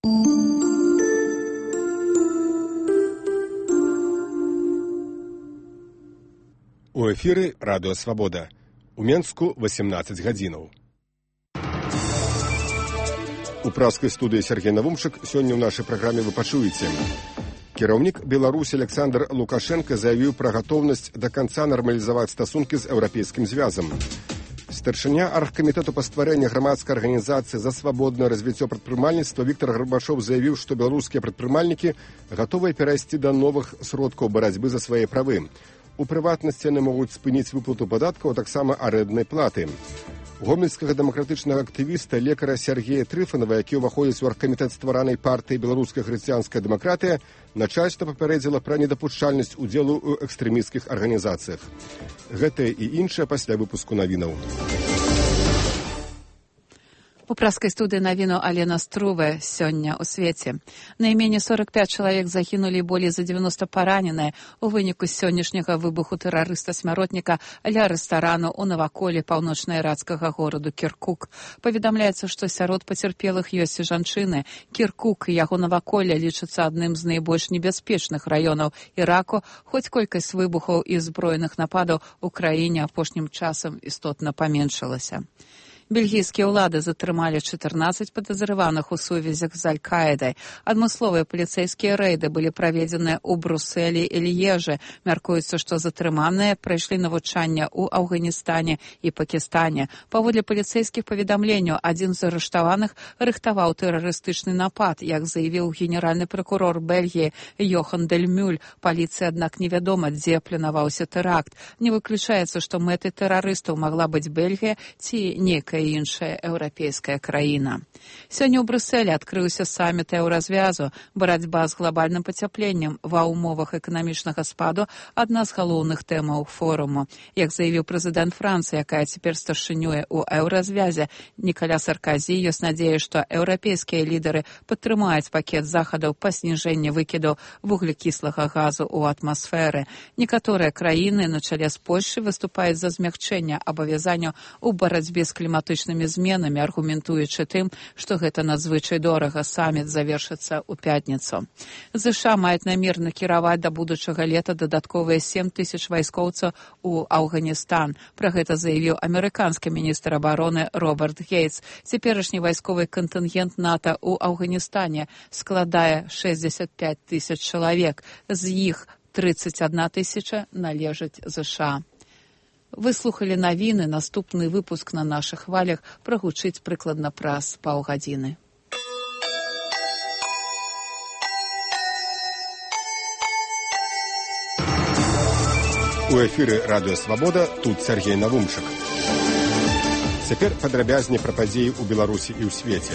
У эфіры радыё «Свабода». У Менску 18 гадзінаў. У праскай студыі Сергей Навумчык сёння ў нашай праграме вы пачуеце. Кіраўнік Беларусі Александр Лукашенко заявіў пра гатоўнасць да канца нармалізаваць стасункі з Еўрапейскім звязам. Старшыня аргкамітэту па стварэнні грамадскай арганізацыі за свабоднае развіццё прадпрымальніцтва Віктор Гарбачоў заявіў, што беларускія прадпрымальнікі гатовыя перайсці да новых сродкаў барацьбы за свае правы. У прыватнасці яны могуць спыніць выплату падаткаў, а таксама арэнднай платы. Гомельскага дэмакратычнага актывіста лекара Сергея Трыфанова, які ўваходзіць у аргкамітэт стваранай партыі беларуская хрысціянская дэмакратыя, начальства папярэдзіла пра недапушчальнасць удзелу ў экстрэмісцкіх арганізацыях. Гэтае і іншае пасля выпуску навінаў. У праскай студыі навіну Алена Струве сёння ў свеце. Найменей 45 чалавек загінулі і болей за 90 параненыя у выніку сённяшняга выбуху тэрарыста-смяротніка ля рэстарану ў наваколлі паўночна-іракскага гораду Кіркук. Паведамляецца, што сярод пацярпелых ёсць і жанчыны. Кіркук і яго наваколле лічацца адным з найбольш небяспечных раёнаў Іраку, хоць колькасць выбухаў і зброеных нападаў у краіне апошнім часам істотна паменшылася. Бельгійскія ўлады затрымалі 14 падазраваных у сувязях з Аль-Каідай. Адмысловыя паліцэйскія рэйды былі праведзеныя ў Брусэлі і Льежы. Мяркуецца, што затрыманыя прайшлі навучанне ў Афганістане і Пакістане. Паводле паліцэйскіх паведамленняў, адзін з арыштаваных рыхтаваў тэрарыстычны напад, як заявіў генеральны пракурор Бельгіі Йохан Дель Мюль. Паліцыі, аднак, невядома, дзе планаваўся тэракт. Не выключаецца, што мэтай тэрарыстаў магла быць Бельгія ці нейкая іншая еўрапейская краіна. Сёння ў Брюсселі адкрыўся саміт еўразвязу. Барацьба з глобальным пацяпленнем ва ўмовах эканамічнага спаду адна з галоўных тэмаў форуму. Як заявіў прэзідэнт Францыі, якая цяпер старшынюе ў еўразвязе, Нікаля Сарказі, ёсць надзея, што еўрапейскія лідары падтрымаюць пакет захадаў па зніжэнні выкідаў вуглекіслага газу ў атмасферы. Некаторыя краіны, на чале з Польшай, выступаюць за змягчэнне абавязанняў у барацьбе з кліматычнымі зменамі, аргументуючы тым, што гэта надзвычай дорага. Саміт завершыцца ў пятніцу. ЗША маюць намер накіраваць да будучага лета дадатковыя 7 тысяч вайскоўцаў у Афганістан. Пра гэта заявіў амерыканскі міністр абароны Роберт Гейтс. Цяперашні вайсковы кантынгент НАТО ў Афганістане складае 65 тысяч чалавек. З іх 31 тысяча належаць ЗША. Вы слухалі навіны, наступны выпуск на нашых хвалях прагучыць прыкладна праз паўгадзіны. У эфіры радыё «Свабода», тут Сергей Навумчык. Цяпер падрабязней пра падзеі ў Беларусі і ў свеце.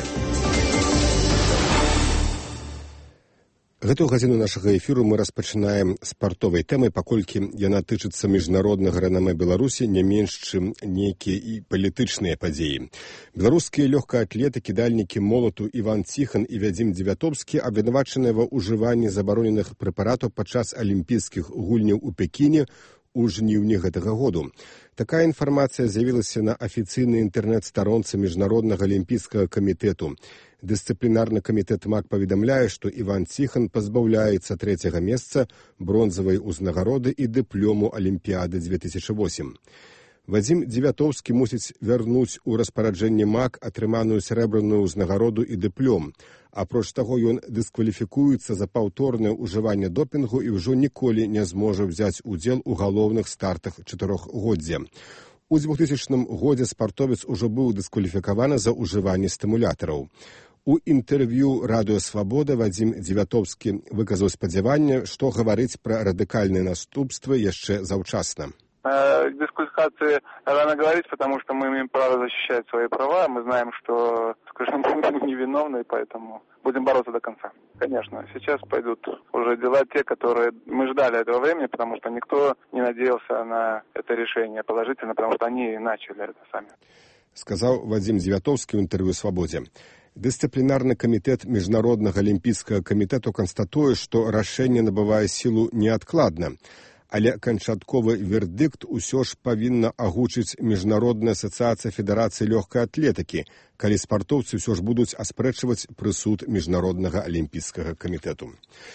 Гэтую гадзіну нашага эфіру мы распачынаем спартовай тэмай, паколькі яна тычыцца міжнароднага рэнамэ Беларусі не менш, чым нейкія і палітычныя падзеі. Беларускія лёгкаатлеты, кідальнікі молату Іван Ціхан і Вядзім Дзевятопскі абвінавачаныя ва ўжыванні забароненых прэпаратаў падчас алімпійскіх гульняў у Пекіне у жніўні гэтага году. Такая інфармацыя з'явілася на афіцыйнай інтэрнэт-старонцы Міжнароднага алімпійскага камітэту. Дысцыплінарны камітэт МАК паведамляе, што Іван Ціхан пазбаўляецца 3-го месца, бронзавай узнагароды і дыплому Алімпіяды 2008. Вадзім Дзевятоўскі мусіць вярнуць у распараджэнне МАК атрыманую срэбраную ўзнагароду і дыплом. Апроч таго, ён дыскваліфікуецца за паўторнае ўжыванне допінгу і ўжо ніколі не зможа ўзяць удзел у галоўных стартах чатырохгоддзя. У 2000 годзе спартовец ужо быў дыскваліфікаваны за ўжыванне стымулятараў. У інтэрв'ю радыё «Свабода» Вадзім Дзевятопскі выказаў спадзяванне, што гаварыць пра радыкальныя наступствы яшчэ заўчасна. Дисквалификации рано говорить, потому что мы имеем право защищать свои права. Мы знаем, что, скажем, мы невиновны, поэтому будем бороться до конца. Конечно, сейчас пойдут уже дела те, которые мы ждали этого времени, потому что никто не надеялся на это решение положительно, потому что они начали это сами. Сказал Вадзім Дзевятоўскі ў інтэрв'ю «Свабодзе». Дысцыплінарны камітэт Міжнароднага алімпійскага камітэту канстатуе, што рашэнне набывае сілу неадкладна. але канчатковы вердыкт усё ж павінна агучыць Міжнародная асацыяцыя федэрацыі лёгкай атлетыкі, калі спартоўцы ўсё ж будуць аспрэчваць прысуд Міжнароднага алімпійскага камітэту.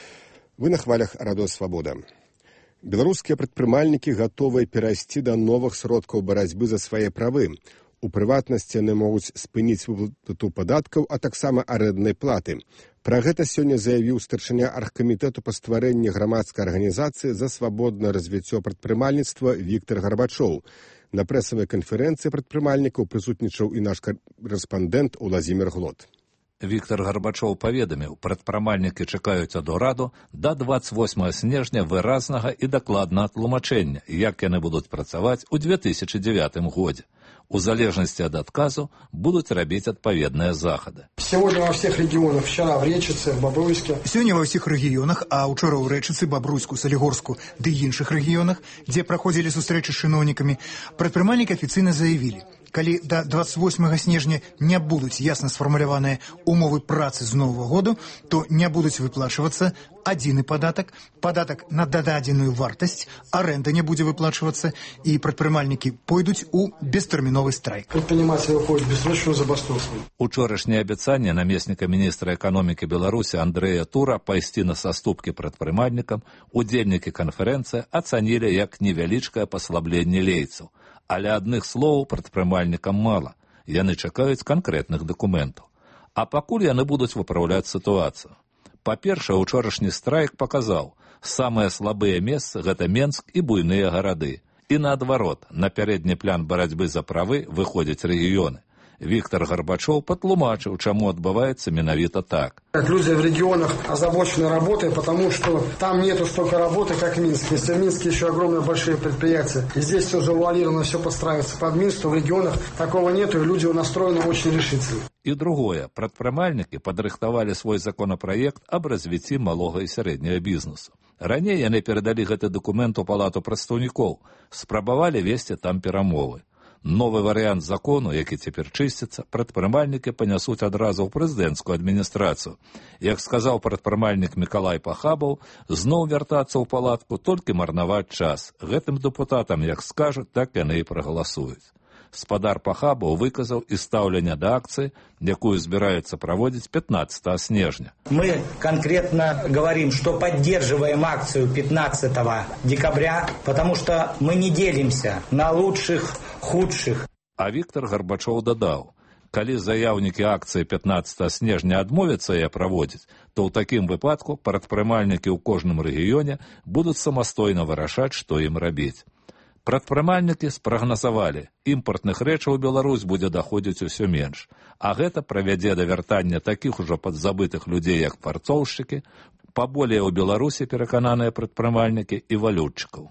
Вы на хвалях Радио Свабода. Беларускія прадпрымальнікі гатовыя перайсці да новых сродкаў барацьбы за свае правы. У прыватнасці яны могуць спыніць выплату падаткаў, а таксама арэнднай платы. Пра гэта сёння заявіў старшыня аргкамітэту па стварэнні грамадскай арганізацыі за свабоднае развіццё прадпрымальніцтва Віктор Гарбачоў. На прэсавай канферэнцыі прадпрымальнікаў прысутнічаў і наш корэспандэнт Уладзімір Глот. Віктор Гарбачоў паведаміў, прадпрымальнікі чакаюць ад ураду да 28 снежня выразнага і дакладнага тлумачэння, як яны будуць працаваць у 2009 годзе. У залежнасці ад адказу будуць рабіць адпаведныя захады. Сегодня во всех регионах, вчера в Речице, в Бобруйске. Сегодня во всех регионах, а учора ў Рэчыцы, Бобруйску, Салігорску ды іншых рэгіёнах, дзе праходзілі сустрэчы з чыноўнікамі, прадпрымальнікі афіцыйна заявілі, калі да 28 снежня не будуць ясна сфармуляваныя умовы працы з новага году, то не будуць выплачвацца адзіны падатак, падатак на дададзеную вартасць, арэнда не будзе выплачвацца, і прадпрымальнікі пойдуць у бестэрміновы страйк. Прадпрымальнікі выходзяць бессрочную забастовку. Учорашняе абяцанне намесніка міністра эканомікі Беларусі Андрэя Тура пайсці на саступкі прадпрымальнікам удзельнікі канферэнцыі ацанілі як невялічкае паслабленне лейцаў. Але адных словаў прадпрымальнікам мала. Яны чакаюць канкрэтных дакументаў. А пакуль яны будуць выпраўляць сітуацыю. Па-першае, учорашні страйк паказаў, самыя слабыя месцы – гэта Менск і буйныя гарады. І наадварот, на пярэдні план барацьбы за правы выходзяць рэгіёны. Віктор Гарбачоў патлумачыў, чаму адбываецца менавіта так. Люди в регионах озабочены работой, потому что там нету столько работы, как в Минске. Если в Минске еще огромные большие предприятия, и здесь все завуалировано, все подстраивается под Минск, то в регионах такого нету, и люди настроены очень решительно. І другое, прадпрымальнікі падрыхтавалі свой законапраект аб развіцці малога і сярэдняга бізнесу. Раней яны перадалі гэты дакумент у палату прадстаўнікоў, спрабавалі весці там перамовы. Новы варыянт закону, які цяпер чысціцца, прадпрымальнікі панясуць адразу ў прэзідэнцкую адміністрацыю. Як сказаў прадпрымальнік Мікалай Пахабаў, зноў вяртацца ў палатку, толькі марнаваць час. Гэтым дэпутатам, як скажуць, так яны і прагаласуюць. Спадар Пахабаў выказаў і стаўленне да акцыі, якую збіраюцца праводзіць 15 снежня. Мы конкретно говорим, что поддерживаем акцию 15 декабря, потому что мы не делимся на лучших, худших. А Віктор Гарбачоў дадаў, калі заяўнікі акцыі 15 снежня адмовяцца яе праводзіць, то ў такім выпадку прадпрымальнікі ў кожным рэгіёне будуць самастойна вырашаць, што ім рабіць. Прадпрымальнікі спрагназавалі, імпартных рэчаў у Беларусь будзе даходзіць усё менш, а гэта правядзе да вяртання такіх ужо падзабытых людзей, як фарцоўшчыкі, паболее ў Беларусі перакананыя прадпрымальнікі і валютчыкаў.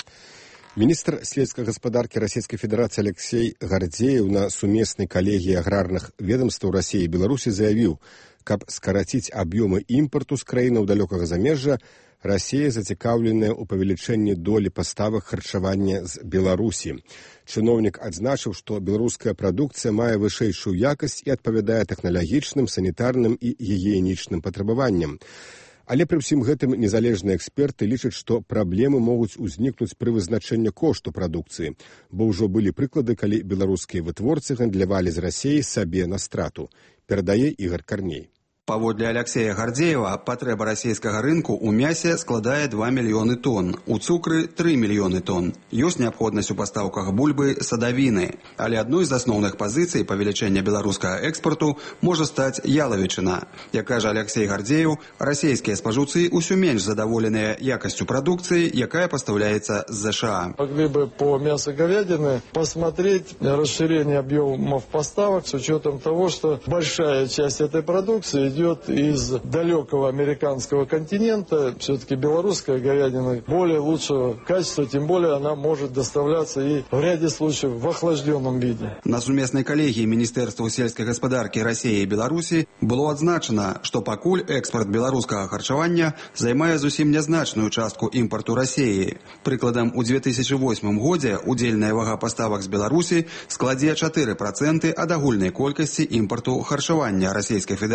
Міністр сельскай гаспадаркі Расійскай Федэрацыі Алексей Гардзеев на сумеснай калегіі аграрных ведомстваў Расіі і Беларусі заявіў, каб скараціць аб'ёмы імпарту з краінаў далёкага замежжа, Расія зацікаўленая ў павелічэнні долі паставак харчавання з Беларусі. Чыноўнік адзначыў, што беларуская прадукцыя мае вышэйшую якасць і адпавядае тэхналагічным, санітарным і гігіенічным патрабаванням. Але пры ўсім гэтым незалежныя эксперты лічаць, што праблемы могуць узнікнуць пры вызначэнні кошту прадукцыі, бо ўжо былі прыклады, калі беларускія вытворцы гандлявалі з Расіяй сабе на страту. Перадае Ігор Карней. Паводле Алексея Гардзеева, патрэба расійскага рынку ў мясе складае 2 мільёны тонн, у цукры 3 мільёны тонн. Ёсць неабходнасць у пастаўках бульбы, садавіны. Але адной з асноўных пазіцый павелічэння беларускага экспарту можа стаць ялавічына. Як кажа Алексей Гардзеев, расійскія спажыўцы ўсё менш задаволеныя якасцю прадукцыі, якая пастаўляецца з ЗША. Могли бы по мясу говядины посмотреть расширение объемов поставок с учетом того, что большая часть этой продукции идет из далекого американского континента. Все-таки белорусская говядина более лучшего качества, тем более она может доставляться и в ряде случаев в охлажденном виде. На сумеснай калегіі Міністэрства сельскай гаспадаркі Расіі і Беларусі было адзначана, што пакуль экспарт беларускага харчавання займае зусім нязначную частку імпарту Расіі. Прыкладам, у 2008 годзе удзельная вага паставак з Беларусі складзе 4% ад агульнай колькасці імпарту харчавання Расійскай Федэрацыі.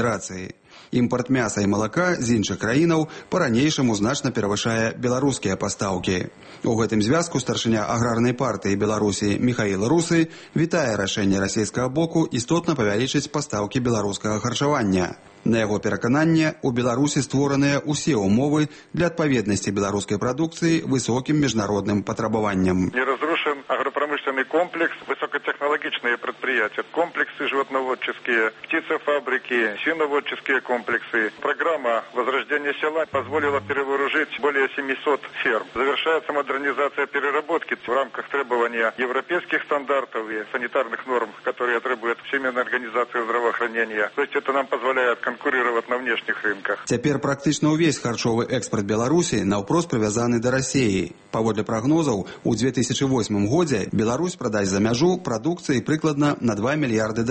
краіны. Імпорт мяса і малака з іншых краінаў па-ранейшаму значна перавышае беларускія пастаўкі. У гэтым звязку старшыня аграрнай партыі Беларусі Михаил Русы вітае рашэнне расійскага боку істотна павялічыць пастаўкі беларускага харчавання. На яго перакананне, у Беларусі створаныя ўсе ўмовы для адпаведнасці беларускай прадукцыі высокім міжнародным патрабаванням. Не разрушим агропромышленный комплекс, высокотехнологичные предприятия, комплексы животноводческие, птицефабрики, свиноводческие комплексы. Программа возрождения села позволила перевооружить более 700 ферм. Завершается модернизация переработки в рамках требования европейских стандартов и санитарных норм, которые требует Всемирная организация здравоохранения. То есть это нам позволяет конкурировать на внешних рынках. Цяпер практычна ўвесь харчовы экспорт Беларусі наўпрост прывязаны да Расіі. Паводле прагнозаў, у 2008 годзе Беларусь прадасць за мяжу прадукцыі прыкладна на $2 мільярды.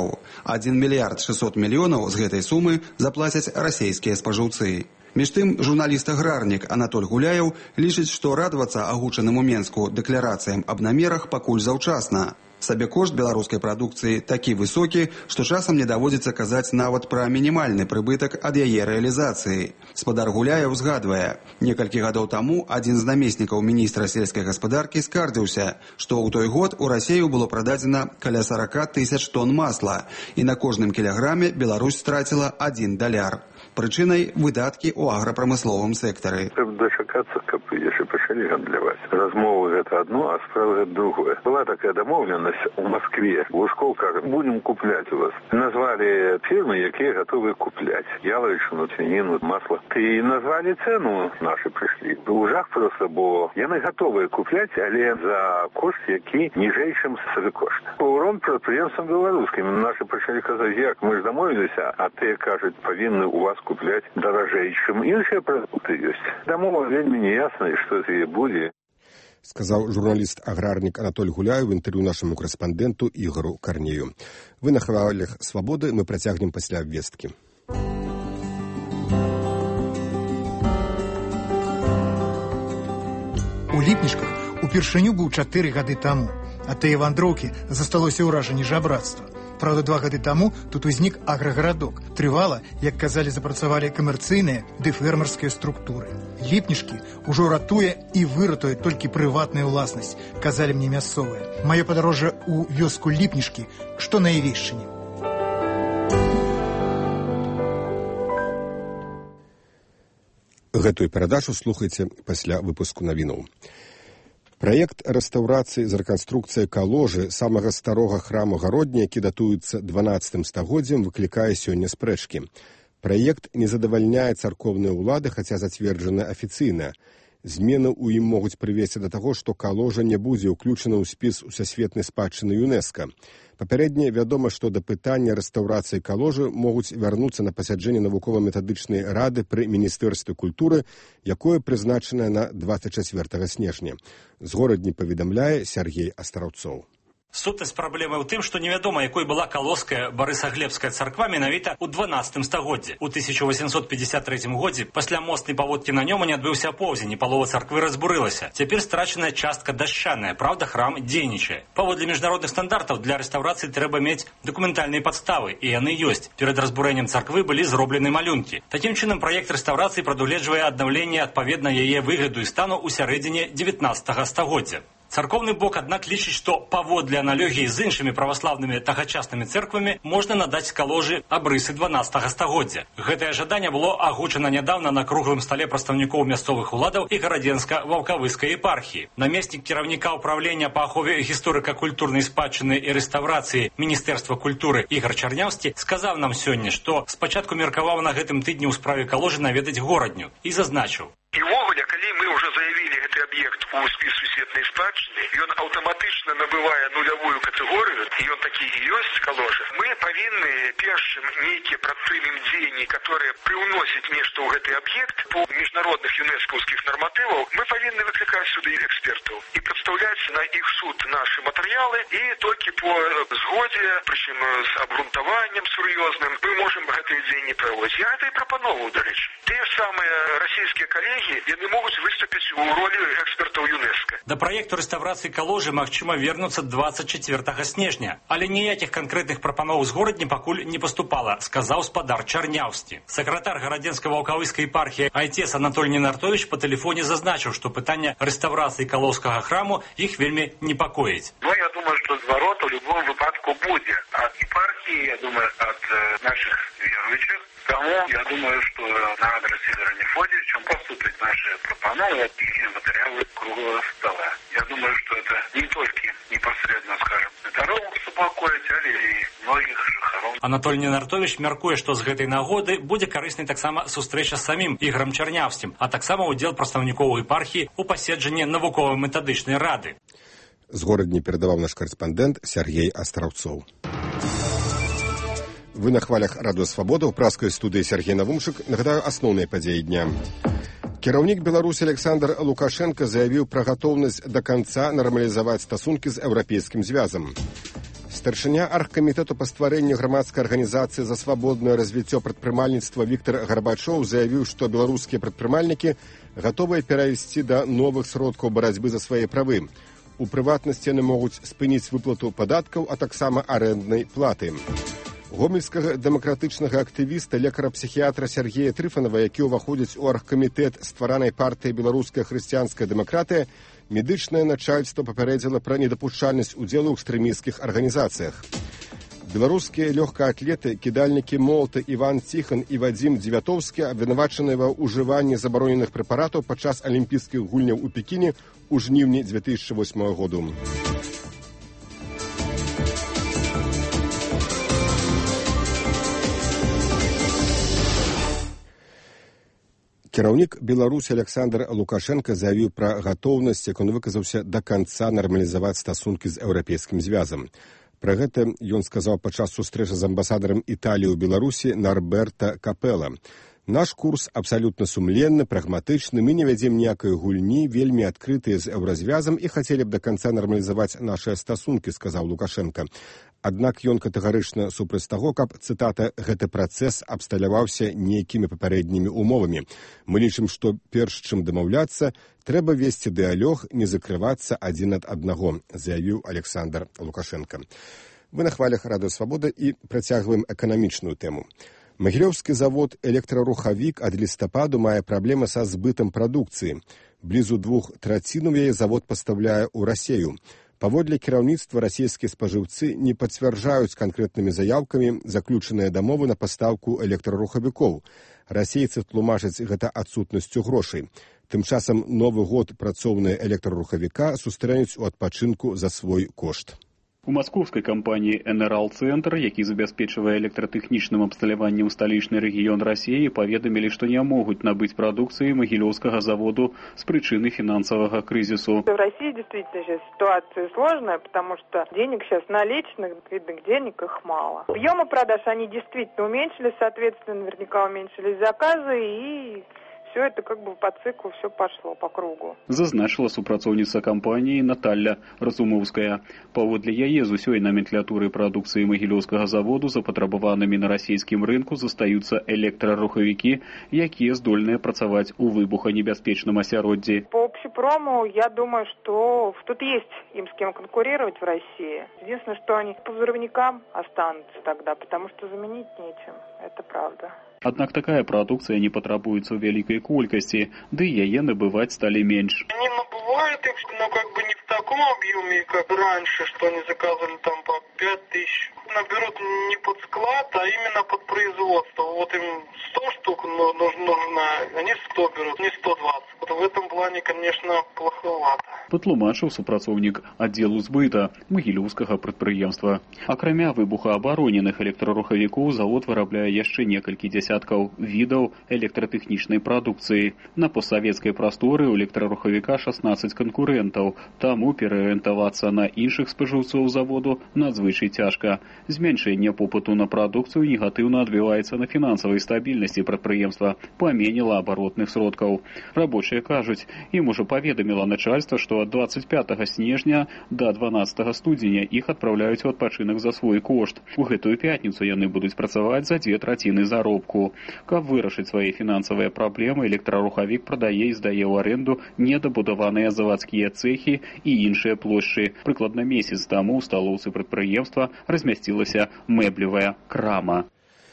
1 мільярд 600 мільёнаў з гэтай сумы заплацяць расійскія спажыўцы. Між тым, журналіст-аграрнік Анатоль Гуляев лічыць, што радавацца агучаным у Менску дэкларацыям аб намерах пакуль заўчасна. Сабекошт беларускай прадукцыі такі высокі, што часам не даводзіцца казаць нават пра мінімальны прыбытак ад яе рэалізацыі. Спадар Гуляев згадвае, некалькі гадоў таму адзін з намеснікаў міністра сельскай гаспадаркі скардзіўся, што ў той год у Расію было прададзена каля 40 000 тонн масла, і на кожным кілаграме Беларусь страціла $1. Прычынай выдаткі ў аграпрамысловым сектары. Трэба дачакацца, каб яшчэ пачалі гандляваць. Размовы гэта одно, а справа гэта другое. Была такая дамоўленасць у Москве. Лужков кажа, будем купляць у вас. Назвалі фірмы, якія гатовыя купляць. Яловичину, свінину, масло. І назвалі цену, наші прыйшлі. Ужах просто, бо яны гатовыя купляць, але за кошт, які ніжэй, чым сабекошт. Урон прадпрыемствам беларускім. Наші пачалі казаць, як мы ж дамовіліся, а тыя кажуць, павінны у вас купляць даражэй, чым іншыя прадукты ёсць. Дамова вельмі неясна, што це будзе. Сказаў журналіст-аграрнік Анатоль Гуляев в інтэрв'ю нашаму корэспандэнту Ігору Карнею. Вы на хвалях свабоды, мы працягнем пасля абвесткі. У Ліпнічках упершыню быў 4 гады таму, а тыя вандроўкі засталося ўражанне жабрацтва. Правда, 2 гады таму тут узнік аграгарадок. Трывала, як казалі, запрацавалі камерцыйныя ды фермерскія структуры. Ліпнічкі ўжо ратуе і выратуе толькі прыватная ўласнасць, казалі мне мясцовыя. Маё падарожжа ў вёску Ліпнічкі, што на Івешчыне. Гэтую перадачу слухайце пасля выпуску навінаў. Праект рэстаўрацыі з рэканструкцыяй каложы самага старога храму Гародня, які датуецца 12 стагоддзям, выклікае сёння спрэчкі. Праект не задавальняе царкоўныя ўлады, хаця зацверджаны афіцыйна. Змены ў ім могуць прывесці да таго, што каложа не будзе ўключана ў спіс усесветнай спадчыны ЮНЕСКА. Папярэдне вядома, што да пытання рэстаўрацыі каложы могуць вярнуцца на пасяджэнне навукова-метадычнай рады пры Міністэрстве культуры, якое прызначанае на 24 снежня. З горадні паведамляе Сергей Астраўцоў. Сутнасць праблемы ў тым, што невядома, якой была калоская Барысаглебская царква менавіта ў 12 стагоддзі. У 1853 годзе пасля моцнай паводкі на нёму не адбыўся поўзень, і палова царквы разбурылася. Цяпер страчаная частка дашчаная, праўда, храм дзейнічае. Паводле міжнародных стандартаў для рэстаўрацыі трэба мець дакументальныя падставы, і яны ёсць. Перад разбурэннем царквы былі зроблены малюнкі. Такім чынам, праект рэстаўрацыі прадугледжвае аднаўленне адпаведна яе выгляду і стану ў сярэдзіне 19 стагоддзя. Царкоўны бок, аднак, лічыць, што паводле аналогіі з іншымі праваслаўнымі тагачаснымі цэрквамі можна надаць каложы абрысы 12 стагоддзя. Гэтае жаданне было агучана нядаўна на круглым стале прадстаўнікоў мясцовых уладаў і гарадзенска-ваўкавыскай епархіі. Намеснік кіраўніка ўправлення па ахове гісторыка-культурнай спадчыны і рэстаўрацыі Міністэрства культуры Ігар Чарнявскі сказаў нам сёння, што спачатку меркаваў на гэтым тыдні ў справе каложы наведаць горадню і зазначыў. І ўвогуле, калі мы ўжо заявілі гэты аб'ект у спіс сусветнай спадчыны, ён аўтаматычна набывае нулявую катэгорыю, і ён такі і ёсць каложа. Мы павінны першым нейкія прадпрымем дзеянні, которые прыўносяць нешта ў гэты аб'ект по міжнародных юнэскаўскіх нарматываў, мы павінны выклікаць сюды экспертаў і прадстаўляць на іх суд нашы матэрыялы, і толькі по згодзе, прычым з абгрунтаваннем сур'ёзным, мы можам гэтыя дзеянні праводзіць. Я гэта і прапановаў, дарэчы. Тыя самыя расійскія калегі, яны не могуць выступіць у ролі экспертаў ЮНЕСКО. Да праекту рэстаўрацыі каложы магчыма вернуцца 24 снежня, але ніякіх канкрэтных прапаноў з горадні пакуль не паступала, сказаў спадар Чарняўскі. Сакратар гарадзенска-ваўкавыскай епархіі Айтес Анатолій Ненартович па тэлефоне зазначыў, што пытанне рэстаўрацыі калоўскага храму іх вельмі непакоіць. Я думаю, что зварот в любом выпадку будет. От епархии, я думаю, от наших верующих. Тому, я думаю, что на адрес Игоря Мефодьевича поступят наши пропановы и материалы круглого стола. Я думаю, что это не только непосредственно, скажем, здоровых успокоить, але и многих жыхароў. Анатолій Ненартович мяркуе, што з гэтай нагоды будзе карыснай таксама сустрэча з самім Ігорам Чарнявскім, а таксама ўдзел прадстаўнікоў епархіі ў паседжанні навукова-метадычнай рады. З горадні перадаваў наш карэспандэнт Сергей Астраўцоў. Вы на хвалях Радыё Свабода, ў праскай студыі Сергей Навумчык. Нагадаю асноўныя падзеі дня. Кіраўнік Беларусі Александр Лукашенко заявіў пра гатоўнасць да канца нармалізаваць стасункі з Еўрапейскім звязам. Старшыня аргкамітэту па стварэнню грамадскай арганізацыі за свабоднае развіццё прадпрымальніцтва Віктор Гарбачоў заявіў, што беларускія прадпрымальнікі гатовыя перайсці да новых сродкаў барацьбы за свае правы. У прыватнасці яны могуць спыніць выплату падаткаў, а таксама арэнднай платы. Гомельскага дэмакратычнага актывіста, лекара-псіхіятра Сергея Трыфанова, які ўваходзіць у аргкамітэт стваранай партыі «Беларуская хрысціянская дэмакратыя», медычнае начальства папярэдзіла пра недапушчальнасць удзелу ў экстрэмісцкіх арганізацыях. Беларускія лёгкаатлеты, кідальнікі молата Іван Ціхан і Вадзім Дзевятоўскі абвінавачаныя ва ўжыванні забароненых прэпаратаў падчас алімпійскіх гульняў у Пекіне ў жніўні 2008 году. Кіраўнік Беларусі Александр Лукашенко заявіў пра гатоўнасць, як он выказаўся, да канца нармалізаваць стасункі з Еўрапейскім звязам. Пра гэта ён сказаў падчас сустрэчы з амбасадарам Італіі ў Беларусі Нарберта Капэла. Наш курс абсалютна сумленны, прагматычны, мы не вядзем ніякай гульні, вельмі адкрытыя з еўразвязам і хацелі б да канца нармалізаваць нашыя стасункі, сказаў Лукашенко. Аднак ён катэгарычна супраць таго, каб, цытата, гэты працэс абсталяваўся нейкімі папярэднімі умовамі. Мы лічым, што перш чым дамаўляцца, трэба весці дыялог, не закрывацца адзін ад аднаго, заявіў Александр Лукашенко. Вы на хвалях Радыё Свабода і працягваем эканамічную тэму. Магілёўскі завод «Электрарухавік» ад лістападу мае праблемы са збытам прадукцыі. Блізу 2/3 яе завод пастаўляе ў Расею. Паводле кіраўніцтва расійскія спажыўцы не пацвярджаюць канкрэтнымі заяўкамі заключаныя дамовы на пастаўку электрарухавікоў. Расейцы тлумачаць гэта адсутнасцю грошай. Тым часам новы год працоўныя электрарухавіка сустрэнуць у адпачынку за свой кошт. У маскоўскай кампаніі «Энерал-цэнтр», які забяспечвае электратэхнічным абсталяваннем сталічны рэгіён Расіі, паведамілі, што не могуць набыць прадукцыі магілёўскага заводу з прычыны фінансавага крызісу. В России действительно сейчас ситуация сложная, потому что денег сейчас наличных, видных денег их мало. Объемы продаж, они действительно уменьшились, соответственно, наверняка уменьшились заказы и... Все это как бы по циклу, все пошло по кругу. Зазначила супрацоўніца кампаніі Наталья Разумовская. Паводле яе з усёй наменклатуры прадукцыі магілёўскага заводу запатрабаванымі на расійскім рынку застаюцца электрарухавікі, якія здольныя працаваць у выбуханебяспечным асяроддзі. По общепрому, я думаю, что тут есть им с кем конкурировать в России. Единственное, что они по взрывникам останутся тогда, потому что заменить нечем. Это правда. Аднак такая прадукцыя не патрабуецца ў вялікай колькасці, ды яе набываць сталі менш. Они набывают их, но как бы не в таком объеме, как раньше, что они заказывали там по 5000. Наберут не под склад, а именно под производство. Вот им 100 штук нужно, они 100 берут, не 120. Вот в этом плане, конечно, плоховато. Патлумачыў супрацоўнік аддзелу збыта магілёўскага прадпрыемства. Акрамя выбухаабароненых электрарухавікоў, завод вырабляе яшчэ некалькі дзясяткаў відаў электратэхнічнай прадукцыі. На постсавецкай прасторы у электрарухавіка 16 канкурэнтаў, таму пераарыентавацца на іншых спажыўцоў заводу надзвычай цяжка. Зменшэнне попыту на прадукцыю негатыўна адбіваецца на фінансавай стабільнасці прадпрыемства, памене абаротных сродкаў. Рабочая іншыя кажуць, ім ужо паведаміла начальства, што ад 25 снежня да 12 студзеня іх адпраўляюць у адпачынак за свой кошт. У гэтую пятніцу яны будуць працаваць за 2/3 заробку. Каб вырашыць свае фінансавыя праблемы, электрарухавік прадае і здае ў аренду недабудаваныя завадскія цэхі і іншыя плошчы. Прыкладна месяц таму ў сталоўцы прадпрыемства размясцілася мэблевая крама.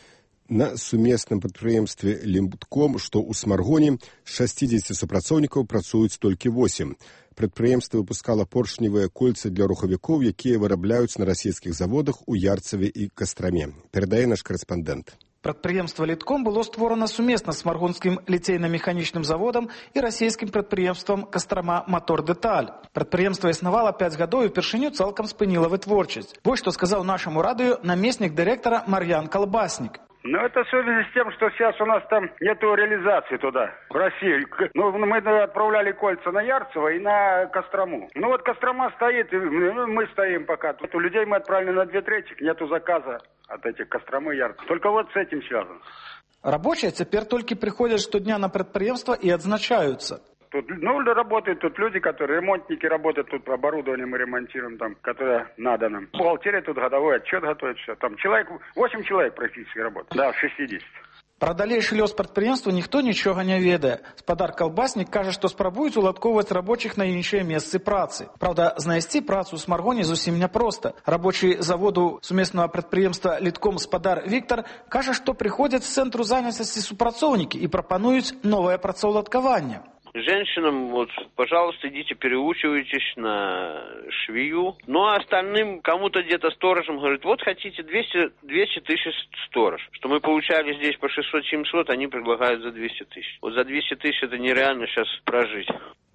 На сумесным прадпрыемстве «Лімбудком», што ў Смаргоне, з 60 супрацоўнікаў працуюць толькі 8. Прадпрыемства выпускала поршневыя кольцы для рухавікоў, якія вырабляюць на расійскіх заводах у Ярцаве і Кастраме. Перадае наш карэспандэнт. Прадпрыемства «Літком» было створана сумесна з Смаргонскім ліцейна-механічным заводам і расійскім прадпрыемствам «Кастрама Мотор Деталь». Прадпрыемства існавала 5 гадоў і упершыню цалкам спыніла вытворчасць. Вось што сказаў нашаму радыё намеснік дырэктара Мар'ян Колбаснік. Ну, это в связи с тем, что сейчас у нас там нету реализации туда, в Россию. Ну, мы отправляли кольца на Ярцево и на Кострому. Ну, вот Кострома стоит, и мы стоим пока. Тут у людей мы отправили на 2/3, нету заказа от этих Костромы и Ярцева. Только вот с этим связано. Рабочие цяпер толькі прыходзяць штодня на прадпрыемства і адзначаюцца. Тут, работают тут люди, которые, ремонтники работают, тут оборудование мы ремонтируем, там, которое надо нам. Бухгалтерия тут годовой отчет готовит, все. Там 8 человек практически работает, да, 60. Пра далейшы лёс прадпрыемства ніхто нічога не ведае. Спадар Колбаснік кажа, што спрабуюць уладкоўваць рабочых на іншыя месцы працы. Праўда, знайсці працу ў Смаргоне зусім няпроста. Рабочы заводу сумеснага прадпрыемства «Літком» спадар Віктор кажа, што прыходзяць з цэнтру занятасці супрацоўнікі і прапануюць новае працаўладкаванне. Женщинам, вот, пожалуйста, идите переучивайтесь на швею. Ну, а остальным, кому-то где-то сторожем, говорит, вот хотите 200 тысяч сторож. Что мы получали здесь по 600-700, они предлагают за 200 тысяч. Вот за 200 тысяч это нереально сейчас прожить.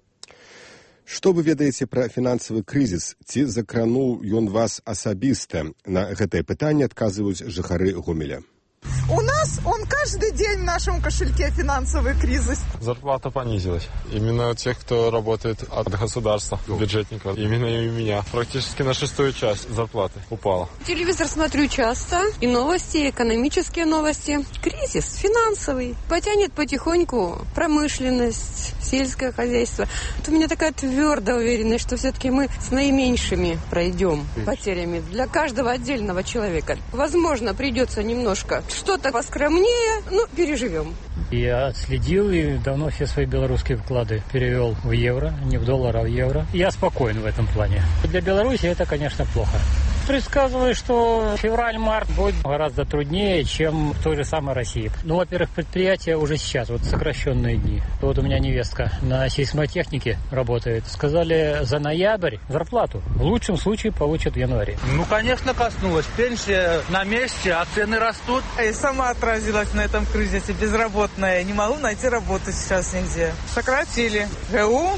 Што вы ведаеце пра фінансавы крызіс? Ці закрануў ён вас асабіста? На гэтае пытанне адказваюць жыхары Гомеля. У нас он каждый день в нашем кошельке финансовый кризис. Зарплата понизилась. Именно тех, кто работает от государства, бюджетников. Именно и у меня. Практически на 1/6 часть зарплаты упала. Телевизор смотрю часто. И новости, и экономические новости. Кризис финансовый. Потянет потихоньку промышленность, сельское хозяйство. Вот у меня такая твердая уверенность, что все-таки мы с наименьшими пройдем потерями. Для каждого отдельного человека. Возможно, придется немножко что-то поскромнее, переживем. Я отследил и давно все свои белорусские вклады перевел в евро, не в доллар, а в евро. Я спокоен в этом плане. Для Беларуси это, конечно, плохо. Предсказываю, что февраль-март будет гораздо труднее, чем в той же самой России. Во-первых, предприятия уже сейчас, сокращенные дни. Вот у меня невестка на сейсмотехнике работает. Сказали, за ноябрь зарплату в лучшем случае получат в январе. Конечно, коснулось. Пенсия на месте, а цены растут. Я сама отразилась на этом кризисе, безработная. Не могу найти работу сейчас нигде. Сократили. ГУ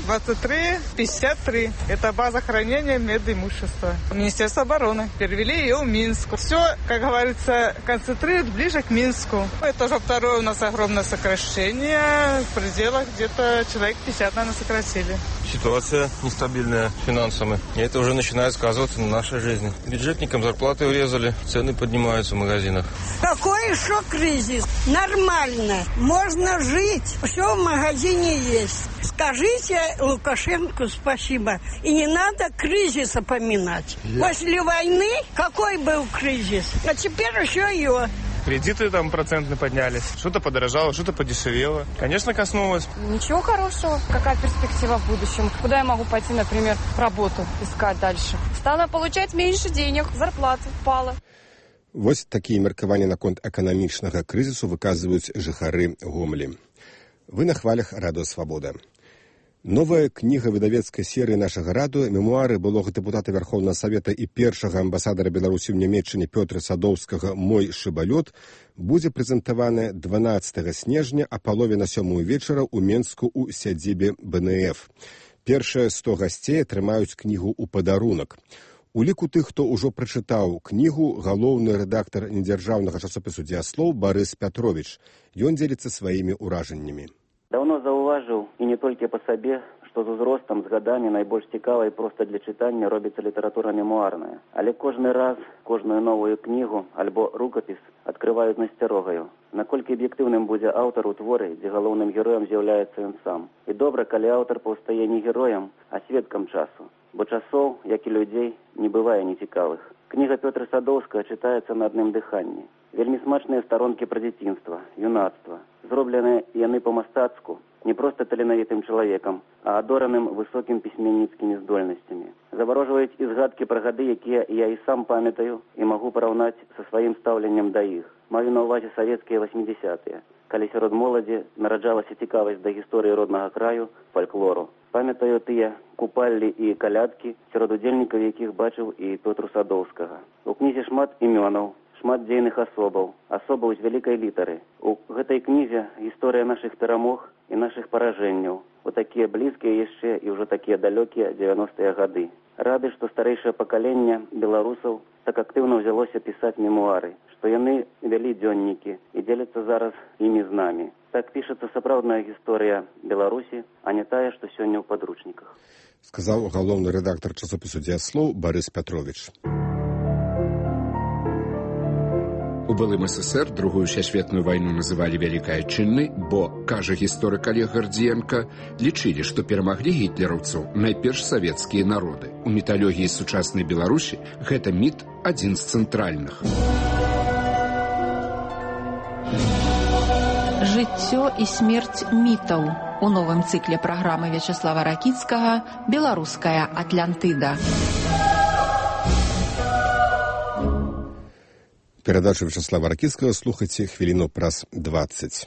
23-53. Это база хранения медимущества. Министерство обороны. Перевели ее в Минск. Все, как говорится, концентрируют ближе к Минску. Это уже второе у нас огромное сокращение. В пределах где-то человек 50, наверное, сократили. Ситуация нестабильная финансовая. И это уже начинает сказываться на нашей жизни. Бюджетникам зарплаты урезали, цены поднимаются в магазинах. Какой еще кризис? Нормально. Можно жить. Все в магазине есть. Скажите Лукашенко спасибо. И не надо кризиса поминать. После войны какой был кризис? А теперь еще ее. Кредиты там процентно поднялись. Что-то подорожало, что-то подешевело. Конечно, коснулось. Ничего хорошего. Какая перспектива в будущем? Куда я могу пойти, например, работу искать дальше? Стала получать меньше денег. Зарплата упала. Вось такія меркаванні наконт эканамічнага крызісу выказваюць жыхары Гомелі. Вы на хвалях Радыё Свабода. Новая кніга выдавецкай серыі нашага радыё, мемуары былога дэпутата Вярхоўнага Савета і першага амбасадара Беларусі ў Нямецчыне Пётра Садоўскага «Мой шыбалёт» будзе прэзентаваная 12 снежня а палове на 7 вечара ў Менску ў сядзібе БНФ. Першыя 100 гасцей атрымаюць кнігу ў падарунак. У ліку тых, хто ўжо прачытаў кнігу, галоўны рэдактар недзяржаўнага часопісу «Дзеяслоў» Барыс Пятровіч. Ён дзеліцца сваімі ўражаннямі. Давно заўважыў, і не толькі па сабе, што з узростам, з гадамі найбольш цікавай проста для чытання робіцца літаратура мемуарная. Але кожны раз, кожную новую кнігу альбо рукапіс адкрываюць насцярогаю. Наколькі аб'ектыўным будзе аўтар у творы, дзе галоўным героем з'яўляецца ён сам. І добра, калі аўтар паўстае не героем, а сведкам часу. Бо часоў, як і людзей, не бывае нецікавых. Кніга Пётра Садоўскага чытаецца на адным дыханні. Вельмі смачныя старонкі пра дзяцінства, юнацтва. Зробленыя яны па-мастацку, не проста таленавітым чалавекам, а адораным высокім пісьменніцкімі здольнасцямі. Заварожваюць і згадкі пра гады, якія я і сам памятаю і магу параўнаць са сваім стаўленнем да іх. Маю на ўвазе савецкія 80-тыя, калі сярод моладзі нараджалася цікавасць да гісторыі роднага краю, фальклору. Памятаю тыя купаллі і калядкі, сярод удзельнікаў якіх бачыў і Пётру Садоўскага. У кнізе шмат імёнаў, шмат дзейных асобаў з вялікай літары. У гэтай кнізе гісторыя нашых перамог і нашых паражэнняў. У такія блізкія яшчэ і ўжо такія далёкія 90-е гады. Рады, што старэйшае пакаленне беларусаў так актыўна ўзялося пісаць мемуары, што яны вялі дзённікі і дзеляцца зараз імі з намі. Так пішацца сапраўдная гісторыя Беларусі, а не тая, што сёння ў падручніках. Сказаў галоўны рэдактар часопісу «Дзеяслоў» Барыс Пятровіч. У былым СССР Другую сусветную вайну называлі вялікай адчыннай, бо, кажа гісторык Олег Гардзіенка, лічылі, што перамаглі гітлераўцаў найперш савецкія народы. У міталогіі сучаснай Беларусі гэта міт адзін з цэнтральных. Жыццё і смерць мітаў. У новым цыкле праграмы Вячеслава Ракіцкага «Беларуская Атлантыда». Перадачу Вячеслава Ракіцкага слухайце хвіліну праз 20.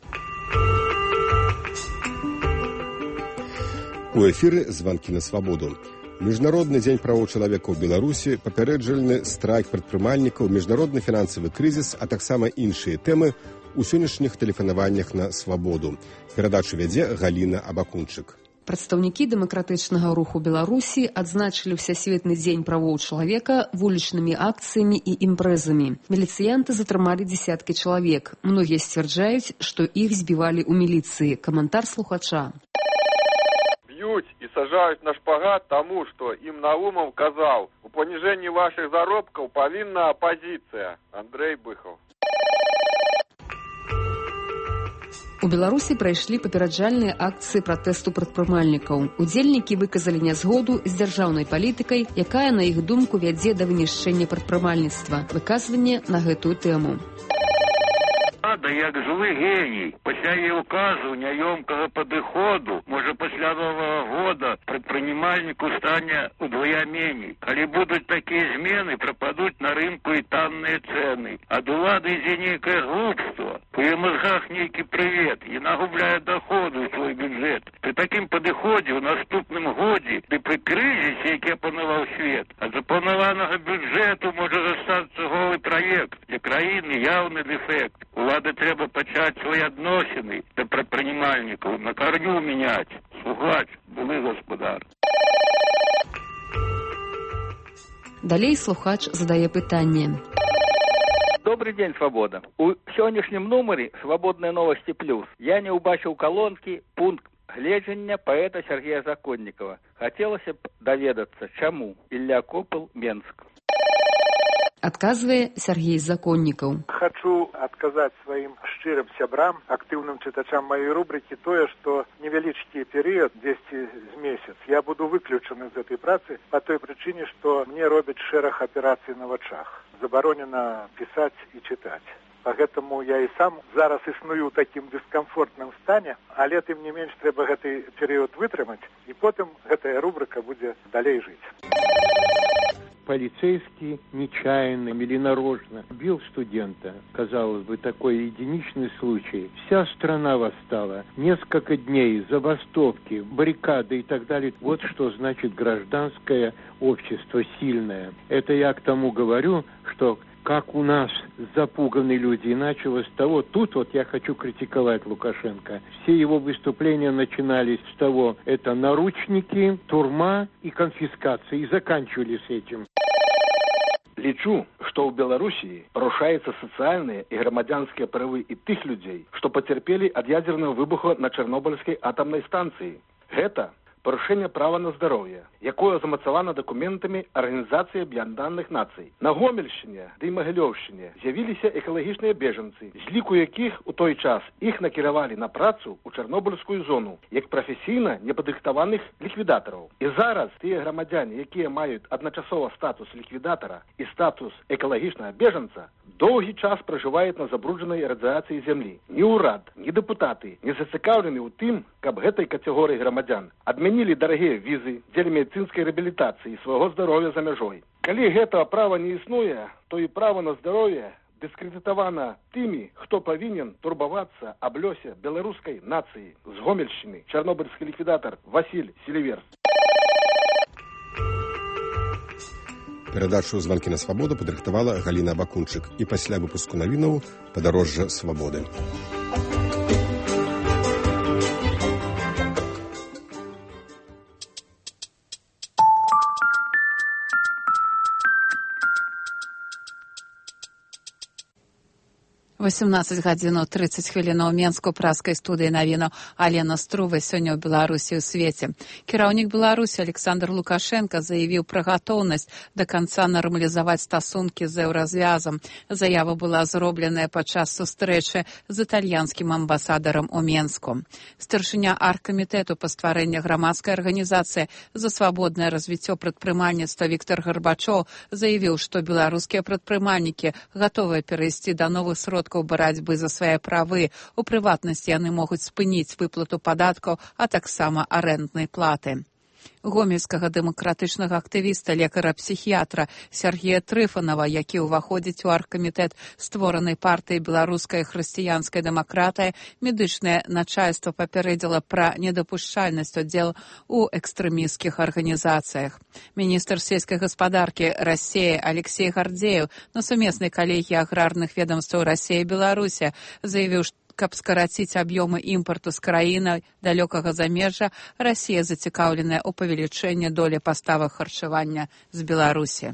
У эфіры «Званкі на свабоду». Міжнародны дзень правоў чалавека ў Беларусі, папярэджальны страйк прадпрымальнікаў, міжнародны фінансавы крызіс, а таксама іншыя тэмы у сённяшніх тэлефанаваннях на свабоду. Перадачу вядзе Галіна Абакунчык. Прадстаўнікі дэмакратычнага руху Беларусі адзначылі Всесветны дзень правоў чалавека вулічнымі акцыямі і імпрэзамі. Міліцыянты затрымалі дзесяткі чалавек. Многія сцвярджаюць, што іх збівалі ў міліцыі. Каментар слухача. Б'юць і сажаюць на шпагат таму, што ім Наумов казаў, у паніжэнні вашых заробкаў павінна апазіцыя. Андрэй Быхаў. У Беларусі прайшлі папераджальныя акцыі пратэсту прадпрымальнікаў. Удзельнікі выказалі нязгоду з дзяржаўнай палітыкай, якая, на іх думку, вядзе да вынішчэння прадпрымальніцтва. Выказванне на гэтую тэму. Рада, як злы геній, пасля яе указу няёмкага падыходу, можа пасля Новага года прадпрымальніку стане удвая меней. Калі будуць такія змены, прападуць на рынку і танныя цэны. Ад улады ідзе нейкае глупства. У яе мозгах нейкі прывет, яна губляе доходу ў свой бюджэт. Пры такім падыходзе ў наступным годзе, ды пры крызісе, які апанаваў свет, ад запланаванага бюджэту можа застацца голы праект. Для краіны яўны дэфект. Улады трэба пачаць свае адносіны да прадпрымальнікаў, на карню мяняць. Слухач, былы гаспадар. Далей слухач задае пытанне. Добрый день, Свобода. У сённяшнім нумары «Свободные новости плюс» я не убачыў колонки «Пункт гледжання паэта Сергея Законникова». Хотелося б даведацца, чаму Ілля Копыл, Менск. Адказвае Сергей Законнікаў. Хочу адказаць сваім шчырым сябрам, актыўным чытачам маёй рубрыкі тое, што невялічкі перыяд, 10 з месяц, я буду выключаны з гэтай працы па той прычыне, што мне робяць шэраг аперацый на вачах. Забаронена пісаць і чытаць. Поэтому я і сам зараз існую ў такім дыскамфортным стане, але тым не менш трэба гэты перыяд вытрымаць, і потым гэтая рубрика будзе далей жыць. Полицейский нечаянно или нарочно бил студента. Казалось бы, такой единичный случай. Вся страна восстала. Несколько дней, забастовки, баррикады и так далее. Вот что значит гражданское общество сильное. Это я к тому говорю, что как у нас запуганы люди, и началось с того, тут вот я хочу критиковать Лукашенко. Все его выступления начинались с того, это наручники, турма и конфискация, и заканчивались этим. Лічу, што ў Беларусі парушаюцца сацыяльныя і грамадзянскія правы і тых людзей, што пацярпелі ад ядзернага выбуху на Чарнобыльскай атамнай станцыі. Гэта парушэнне права на здароўе, якое замацавана дакументамі Арганізацыі Аб'яднаных Нацый. На Гомельшчыне ды Магілёўшчыне з'явіліся экалагічныя бежанцы, з ліку якіх у той час іх накіравалі на працу ў Чарнобыльскую зону, як прафесійна непадрыхтаваных ліквідатараў. І зараз тыя грамадзяне, якія маюць адначасова статус ліквідатара і статус экалагічнага бежанца, доўгі час пражываюць на забруджанай радыяцыі зямлі. Ні ўрад, ні дэпутаты не зацікаўлены ў тым, каб гэтай катэгорыі грамадзян адмянілі дарагія візы дзеля медыцынскай рэабілітацыі свайго здароўя за мяжой. Калі гэтага права не існуе, то і права на здароўе дыскрэдытавана тымі, хто павінен турбавацца аб лёсе беларускай нацыі. З Гомельшчыны чарнобыльскі ліквідатар Васіль Селіверс. Перадачу «Званкі на свабоду» падрыхтавала Галіна Бакунчык. І пасля выпуску навінаў «Падарожжа свабоды». В 18 гадзінаў 30 хвілінаў Менску праскай студыі навінаў Алена Струва сёння ў Беларусі ў свеце. Кіраўнік Беларусі Александр Лукашенко заявіў пра гатоўнасць да канца нармалізаваць стасункі з еўразвязам. Заява была зробленая падчас сустрэчы з італьянскім амбасадарам у Менску. Старшыня аргкамітэту па стварэнні грамадскай арганізацыі за свабоднае развіццё прадпрымальніцтва Віктор Гарбачоў заявіў, што беларускія прадпрымальнікі гатовыя перайсці да новых сродкаў барацьбы за свае правы. У прыватнасці яны могуць спыніць выплату падаткаў, а таксама арэнднай платы. Гомельскага дэмакратычнага актывіста, лекара-псіхіятра Сергея Трыфанова, які ўваходзіць у аргкамітэт створанай партыі беларускай хрысціянскай дэмакратыі, медычнае начальства папярэдзіла пра недапушчальнасць удзелу ў экстрэмісцкіх арганізацыях. Міністр сельскай гаспадаркі Расіі Алексей Гардзеев на сумеснай калегіі аграрных ведомстваў Расіі і Беларусі заявіў, што каб скараціць аб'ёмы імпарту з краіны далёкага замежжа, Расія зацікаўленая ў павелічэнні долі паставак харчавання з Беларусі.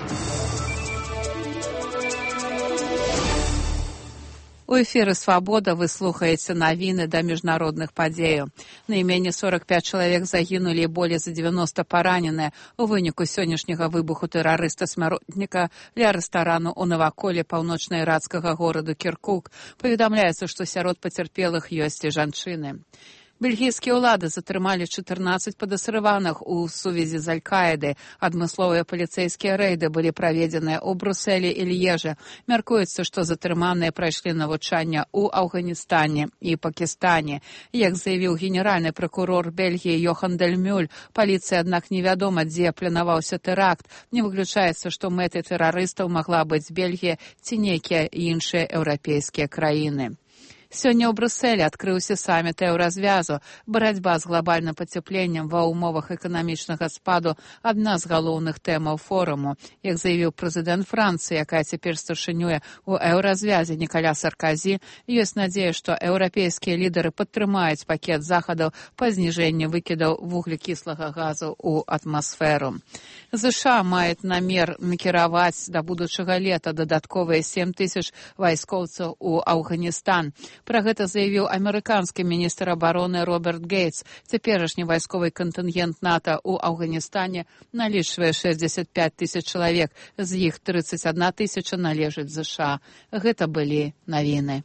У эфіры «Свабода» вы слухаеце навіны да міжнародных падзеяў. Найменей 45 чалавек загінулі і болей за 90 параненыя у выніку сённяшняга выбуху тэрарыста-смяротніка ля рэстарану ў наваколлі паўночна-іракскага гораду Кіркук. Паведамляецца, што сярод пацярпелых ёсць і жанчыны. Бельгійскія ўлады затрымалі 14 падазраваных у сувязі з Аль-Каідай. Адмысловыя паліцэйскія рэйды былі праведзеныя ў Брусэлі і Льежы. Мяркуецца, што затрыманыя прайшлі навучанне ў Афганістане і Пакістане. Як заявіў генеральны пракурор Бельгіі Йохан Дель Мюль, паліцыя, аднак невядома, дзе планаваўся тэракт. Не выключаецца, што мэтай тэрарыстаў магла быць Бельгія ці нейкія іншыя еўрапейскія краіны. Сёння ў Брусэлі адкрыўся саміт еўразвязу. Барацьба з глобальным пацяпленнем ва ўмовах эканамічнага спаду – адна з галоўных тэмаў форуму. Як заявіў прэзідэнт Францыі, якая цяпер старшынюе ў еўразвязе Нікаля Сарказі, ёсць надзея, што еўрапейскія лідары падтрымаюць пакет захадаў па зніжэнні выкідаў вуглекіслага газу ў атмасферу. ЗША маюць намер накіраваць да будучага лета дадатковыя 7 тысяч вайскоўцаў у Афганістан. Пра гэта заявіў амерыканскі міністр абароны Роберт Гейтс. Цяперашні вайсковы кантынгент НАТО ў Афганістане налічвае 65 тысяч чалавек, з іх 31 тысяча належыць ЗША. Гэта былі навіны.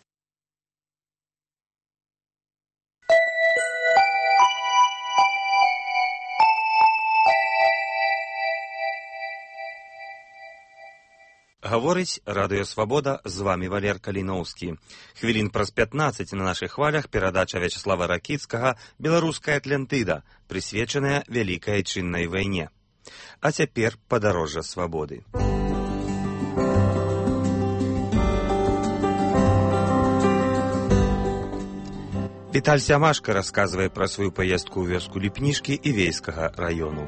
Гаворыць Радыё Свабода, з вамі Валер Каліноўскі. Хвілін праз 15 на нашых хвалях перадача Вячеслава Ракіцкага «Беларуская Атлантыда», прысвечаная Вялікай Айчыннай вайне. А цяпер падарожжа свабоды. Віталь Сямашка расказвае пра сваю паездку ў вёску Ліпнішкі і Вейскага раёну.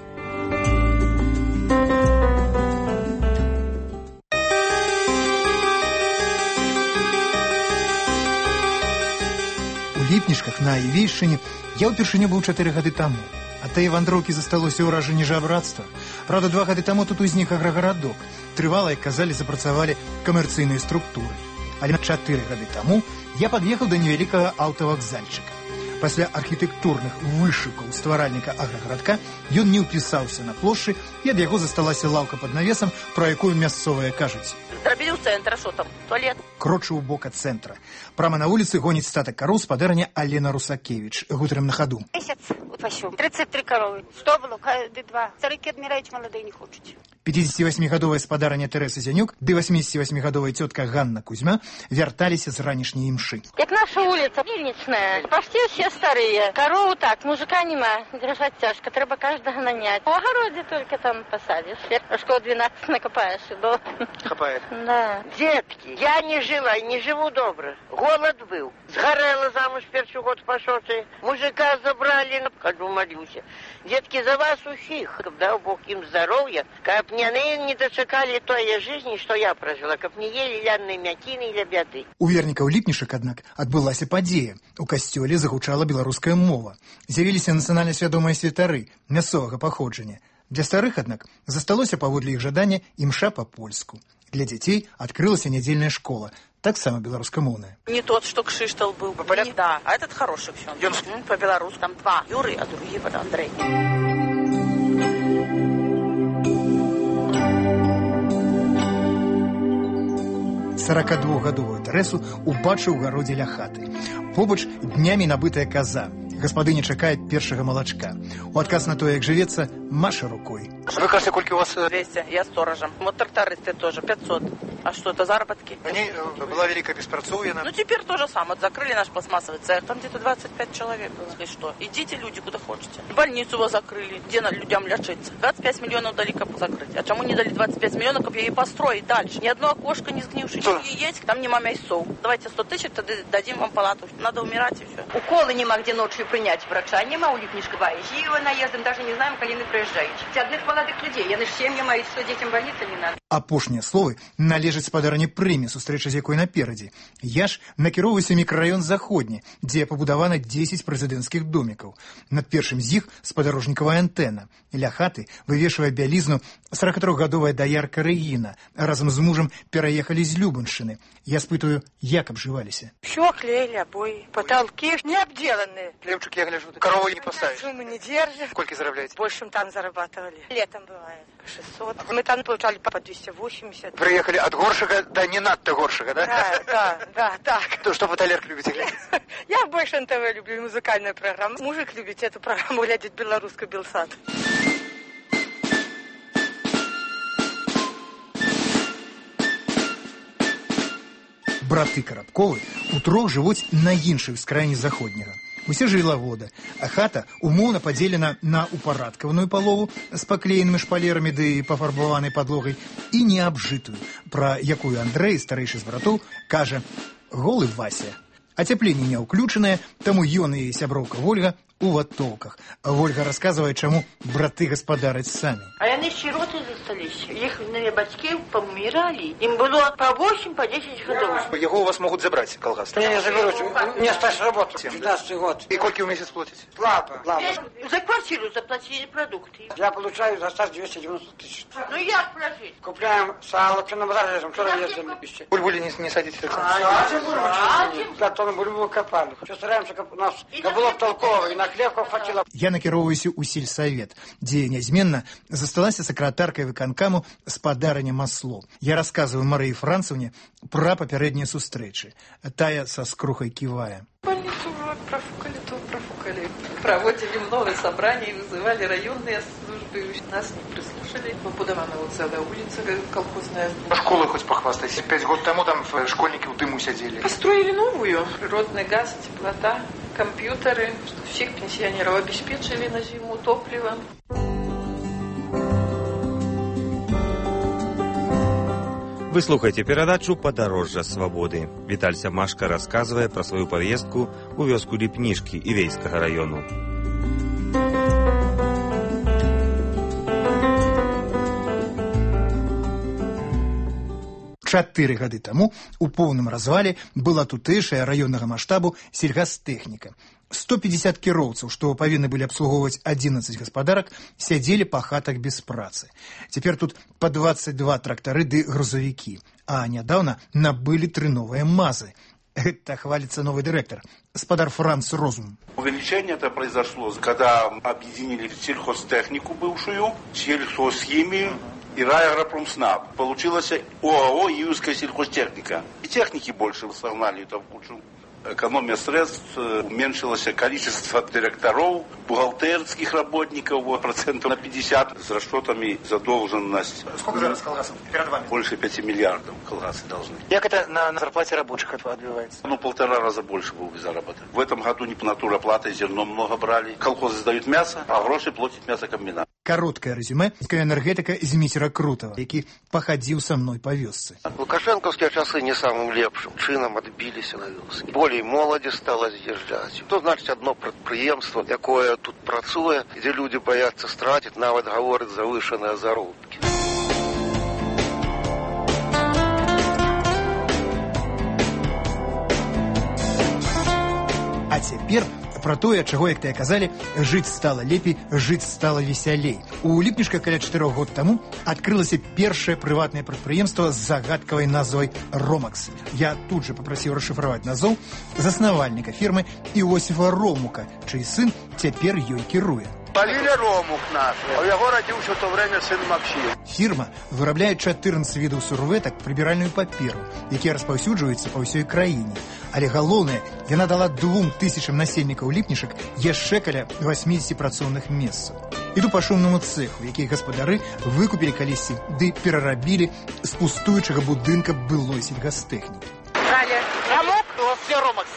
У Ліпнішках на Івейшчыне я ўпершыню быў 4 гады таму. Ад тае вандроўкі засталося ўражанне жабрацтва. Правда, 2 гады таму тут узнік аграгарадок. Трывала, як казалі, запрацавалі камерцыйныя структуры. Але 4 гады таму я пад'ехаў да невялікага аўтавакзальчыка. Пасля архітэктурных вышукаў стваральніка аграгарадка ён не ўпісаўся на плошчы, і ад яго засталася лаўка пад навесам, пра якую мясцовыя кажуць. Зрабілі ў цэнтра, що там, туалет? Крочу ў бок ад цэнтра. Прама на вуліцы гоніць статак кароў спадарня Алена Русакевіч, гутарым на хаду. Месяц упасю. 33 коровы. Что было? 2. Старики адмирают, молодые не хочут. 58-гадовая спадарня Тэрэса Зянюк ды 88-гадовая цётка Ганна Кузьма вярталіся з ранішняй імшы. Як наша улица, мельничная. Почти все старые. Корову так, мужика нема. Держать тяжко, треба каждого нанять. В огороде только там посадишь. Школу 12 накопаешь. Да. Хапает? Да. Детки, я не жила и не живу добро. Голод был. Сгорела замуж перший год пошёцы. Мужика забрали, ходу молюся. Детки, за вас усіх. Дай Бог им здоровья. Каб не дочекали той жизни, что я прожила. Каб не ели ляные мякины или бяды. У вернікаў ліпнішак, аднак, адбылася падзея. У касцёле загучала беларуская мова. З'явіліся нацыянальна свядомыя святары мясцовага паходжання. Для старых, аднак, засталося паводле іх жадання імша па-польску. Для дзяцей адкрылася нядзельная школа, таксама беларускамоўная. Не тот, что Кшиштал был. По порядку? Да, а этот хороший все. По-белорусски там 2 Юры, а другие вот Андрей. 42-гадовую Тэрэсу убачыў у гародзе ля хаты. Побач днямі набытая каза. Гаспадыня чакае першага малачка. У адказ на тое, як жывецца, маша рукой. Вы кажете, сколько у вас? 200, я сторожем. Вот трактористы тоже 500. А что, это заработки? Они была великая беспрацовье. Ну, теперь то же самое. Закрыли наш пластмассовый цех. Там где-то 25 человек было. И что? Идите, люди, куда хотите. Больницу его закрыли. Где людям лечиться? 25 миллионов дали капу закрыть. А чему не дали 25 миллионов, как ее построить дальше? Ни одно окошко не сгнившее. Есть, там нема мяйцов. Давайте 100 тысяч, тогда дадим вам палату. Надо умирать и все. Уколы нема где ночью принять врача. Нема у липнишка баешь. Его наездом даже не знаем, коли не проезжають. Одних молодых людей. Яны ж семьи мають, что детям больницы не надо. Апошнія словы належаць спадарні Прыме, сустрэча з якой наперадзе. Я ж накіроўваюся мікрараён Заходні, дзе пабудавана 10 прэзідэнцкіх домікаў. Над першым з іх спадарожнікавая антэна. Ля хаты вывешвае бялізну 43-гадовая даярка Рэгіна. Разам з мужам пераехалі з Любаншчыны. Я спытаю, як абжываліся. Все клеили, обои. Потолки не обделанные. Левчик, я гляжу, корову не поставишь. Мы не держим. Сколько заработаете? Больше, чем там зарабатывали. Летом бывает. 600. Мы там получали по 280. Приехали от Горшика до не надто Горшика, да? Да, так. То, что вы Толерк любите глядеть? Я больше НТВ люблю, музыкальную программу. Мужик любит эту программу глядеть, белорусский Белсад. Браты Карабковы утрох жывуць на іншай скраіне заходняга. Усе жылавода, а хата умоўна падзелена на упарадкаваную палову з паклеенымі шпалерамі ды пафарбаванай падлогай і неабжытую, пра якую Андрэй, старэйшы з братоў, кажа: голы Вася. Ацяпленне не ўключанае, таму ён і сяброўка Вольга у ватоўках. Вольга расказвае, чаму браты гаспадараць самі. А яны сироты застались. Их бацькі помирали. Им было по 8, по 10 годов. Его у вас могут забрать, колгас? Не заберут. Мне стаж работал. 15 год. И сколько в месяц платите? Слабо. За квартиру заплатили продукты. Я получаю за стаж 290 тысяч. Ну як прожить? Купляем сало, пшенобразом. Вчера ездили. Бульбули не садите, Александр? Да, то на бульбу копали. Все стараемся, у нас было толково, и на хлебку хватило. Я накіроўваюся ў сельсавет, дзе нязменна засталася сакратаркай выканкаму спадарня Масло. Я расказваю Марыі Францаўне пра папярэднія сустрэчы. Тая са скрухай ківае. Больницу профукали. Проводили много собраний, вызывали районные службы. Нас не прислушали. Побудована вот целая улица колхозная. По школу хоть похвастайся. 5 год тому там школьники в дыму сидели. Построили новую. Природный газ, теплота, компьютеры, что всех пенсионеров обеспечили на зиму топливом. Вы слухаеце перадачу «Падарожжа свабоды». Віталь Сямашка расказвае пра сваю павестку ў вёску Ліпнішкі Івейскага раёну. 4 гады таму у поўным развале была тутэйшая раённага маштабу сельгастэхніка. 150 кіроўцаў, што павінны былі абслугоўваць 11 гаспадарак, сядзелі па хатах без працы. Цяпер тут па 22 трактары ды грузавікі, а нядаўна набылі 3 новыя мазы. Это хвалится новый директор, господар Франц Розум. Увеличение это произошло, когда объединили сельхозтехнику бывшую, сельхозхимию и райагропромснаб. Получилась ОАО «Июльская сельхозтехника». И техники больше согнали это в кучу. Экономия средств, уменьшилось количество директоров, бухгалтерских работников, процентов на 50, с расчетами задолженность. Сколько зараз колгасов перед вами? Больше 5 миллиардов колгасы должны. Как это на зарплате рабочих отбивается? 1,5 раза больше был бы заработок. В этом году не по натуроплатой, зерно много брали. Колхозы сдают мясо, а гроши платит мясокомбинат. Короткое резюме энергетика Зміцера Крутова, який походил со мной по вёсцы. Лукашенковские часы не самым лепшим чином отбились на вёске. Более молоді стало з'їжджати. То значить одно підприємство, яке тут працює, де люди бояться стратити, навіть говорять завишені заробітки. А цяпер про тое, чаго, як тыя казалі, жыць стала лепей, жыць стала весялей. У Ліпнішка каля 4 год таму адкрылася першае прыватнае прадпрыемства з загадкавай назвай «Ромакс». Я тут же попросіў расшифраваць назоў заснавальніка фірмы Іосіфа Ромука, чый сын цяпер ёй кіруе. Палілі Ромук наш, а ў яго радзіўся ў то время сын Максим. Фірма вырабляе 14 відаў сурветак, прыбіральную паперу, якія распаўсюджваюцца па ўсёй краіне. Але галоўнае, яна дала 2000 насельнікаў ліпнішак яшчэ каля 80 працоўных месцаў. Іду па шумнаму цэху, які гаспадары выкупілі калісьці ды перарабілі з пустуючага будынка былой сельгастэхнікі. Ромук? У вас все Ромаксы.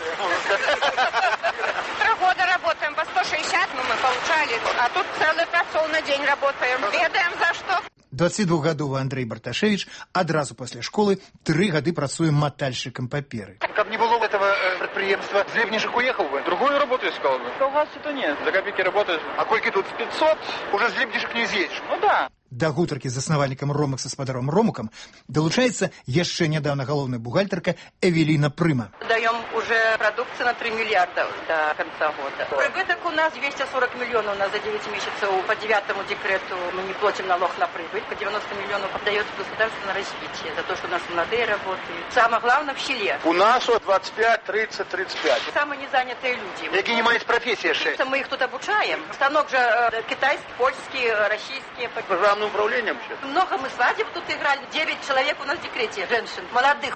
3 года работаем по 160, но мы получали. А тут целый працоўны день работаем. Ведаем за что. 22-гадовы Андрей Барташевич адразу пасля школы 3 гады працуе матальшчыкам паперы. Как не было этого предприемства, с Липнишек уехал бы? Другую работу искал бы. Колгасы-то нет. За копейки работаешь. А кольки тут? 500? Уже с Липнишек не съедешь. Ну да. Да гутаркі з заснавальнікам Ромакса спадаром Ромукам далучаецца яшчэ нядаўна галоўная бухгалтарка Эвелина Прыма. Даем уже продукцию на 3 миллиарда до конца года. Прибыток у нас 240 миллионов за 9 месяцев. По 9-му декрету мы не платим налог на прибыль. По 90 миллионов отдается государство на развитие. За то, что у нас молодые работают. Самое главное в селе. У нас 25, 30, 35. Самые незанятые люди. Які не мають профессии. Мы их тут обучаем. Станок же китайский, польский, российский. Программным управлением сейчас. Много мы свадеб тут играли. 9 человек у нас в декрете, женщин, молодых.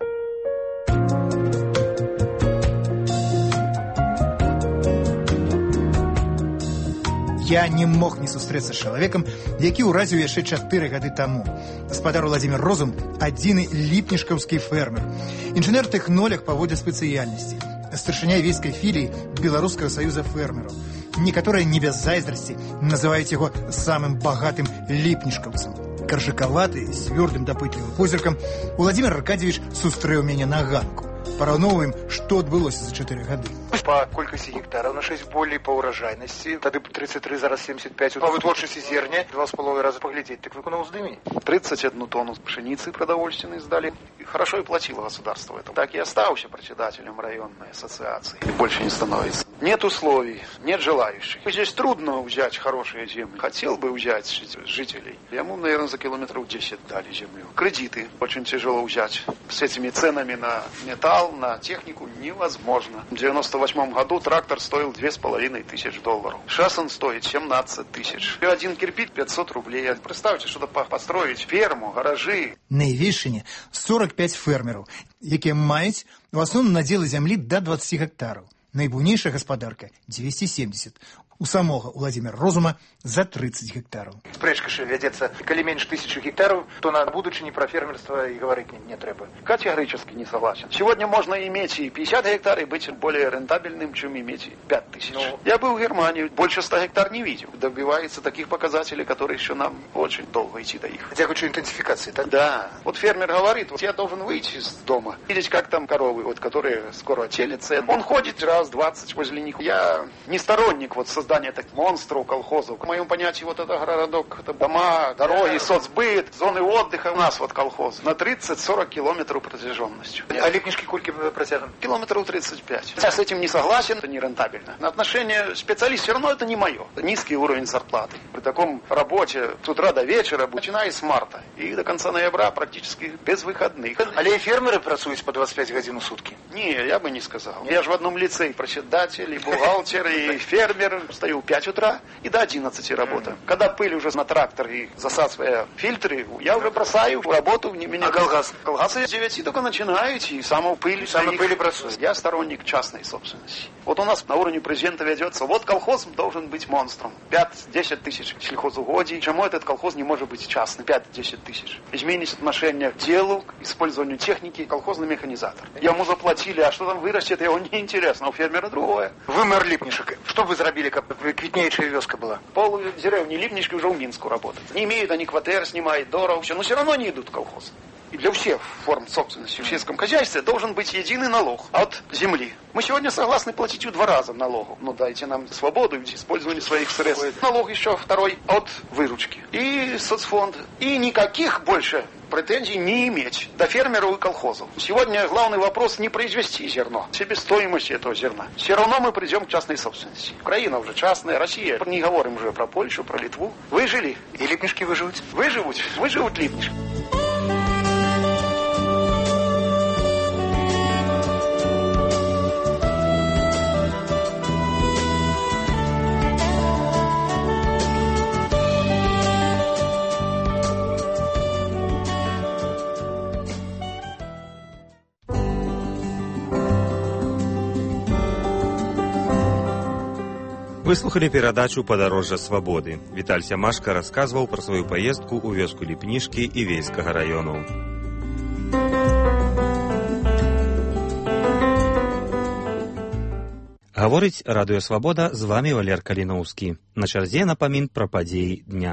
Я не мог не сустрэцца з чалавекам, які ўразіў яшчэ 4 гады таму. Гаспадар Владзімір Розум – адзіны ліпнішкаўскі фермер. Інжынер-тэхнолог па водзе спецыяльнасці. Старшыня війскай філіі Беларускага саюза фермераў. Некаторыя не без зайздрасці называюць яго самым багатым ліпнішкаўцам. Каржакаваты, з цвёрдым дапытлівым позіркам, Владзімір Аркадьевич сустрэў мяне на ганку. Параўноўваем, што адбылося за 4 гады. По колькости гектаров на 6 более, по урожайности. Тады 33, зараз 75. По вытворчасці зерня 2,5 раза поглядеть. Так вы на уздыме? 31 тонну пшеницы продовольственной сдали. И хорошо и платило государство это. Так и остался председателем районной ассоциации. И больше не становится. Нет условий, нет желающих. Здесь трудно взять хорошие земли. Хотел бы взять жителей. Ему, наверное, за километров 10 дали землю. Кредиты очень тяжело взять. С этими ценами на металл, на технику невозможно. В 98 году трактор стоил $2500. Сейчас он стоит 17 тысяч. И один кирпич 500 рублей. Представьте, что-то построить ферму, гаражи. На Івешчыне 45 фермераў, якія маюць у асноўным надзелы зямлі да 20 гектараў. Найбуйнейшая гаспадарка 270. У самого Владимира Розума за 30 гектаров. Спрэчка ж вядзецца, калі менш 1000 гектаров, то на будучыні про фермерство и говорить не треба. Категорически не согласен. Сегодня можно иметь и 50 гектаров и быть более рентабельным, чем иметь 5000. Я был в Германии, больше 100 гектар не видел. Добивается таких показателей, которые еще нам очень долго идти до их. Хотя хочу интенсификации, так? Да. Вот фермер говорит, вот я должен выйти из дома, видеть, как там коровы, вот, которые скоро отелятся. Он ходит раз 20 возле них. Я не сторонник вот создания создание так монстров колхозов. В моем понятии вот это городок, это дома, дороги, соцбыт, зоны отдыха. У нас вот колхоз на 30-40 километров протяженностью. А Липнишки кульки протягом? Километров 35. Я с этим не согласен, это не рентабельно. На отношение специалист все равно это не мое. Это низкий уровень зарплаты. При таком работе с утра до вечера, начиная с марта и до конца ноября практически без выходных. Але фермеры працуют по 25 годин в сутки? Не, я бы не сказал. Я же в одном лице и председатель, и бухгалтер, и фермер. Встаю в 5 утра и до 11 работаю. Когда пыль уже на трактор и засасывая фильтры, я уже бросаю работу. А колгас? Колгасы с 9 только начинают, и самую пыль. Самую пыль бросают. Я сторонник частной собственности. Вот у нас на уровне президента ведется, вот колхоз должен быть монстром. 5-10 тысяч сельхозугодий. Почему этот колхоз не может быть частным? 5-10 тысяч. Изменить отношение к делу, к использованию техники, колхозный механизатор. Ему заплатили, а что там вырастет, его не интересно, а у фермера другое. Вы мэр Липнишек. Что вы зробили, как квітнейшая вёска была? Пол деревни Липнишки уже в Минску работают. Не имеют они квартир, снимают дорого, все, но все равно не идут в колхоз. И для всех форм собственности в сельском хозяйстве должен быть единый налог от земли. Мы сегодня согласны платить в 2 раза налогов. Ну дайте нам свободу в использовании своих средств. Налог еще второй от выручки. И соцфонд. И никаких больше претензий не иметь до фермеров и колхозов. Сегодня главный вопрос не произвести зерно, себестоимость этого зерна. Все равно мы придем к частной собственности. Украина уже частная, Россия. Не говорим уже про Польшу, про Литву. Выжили. И Липнишки выживут? Выживут Липнишки. Вы слухали перадачу «Падарожжа свабоды». Віталь Сямашка расказваў пра сваю паездку ў вёску Ліпнішкі і Вейскага раёнаў. Гаворыць Радыё Свабода, з вами Валер Каліноўскі. На чарзе напамін пра падзеі дня.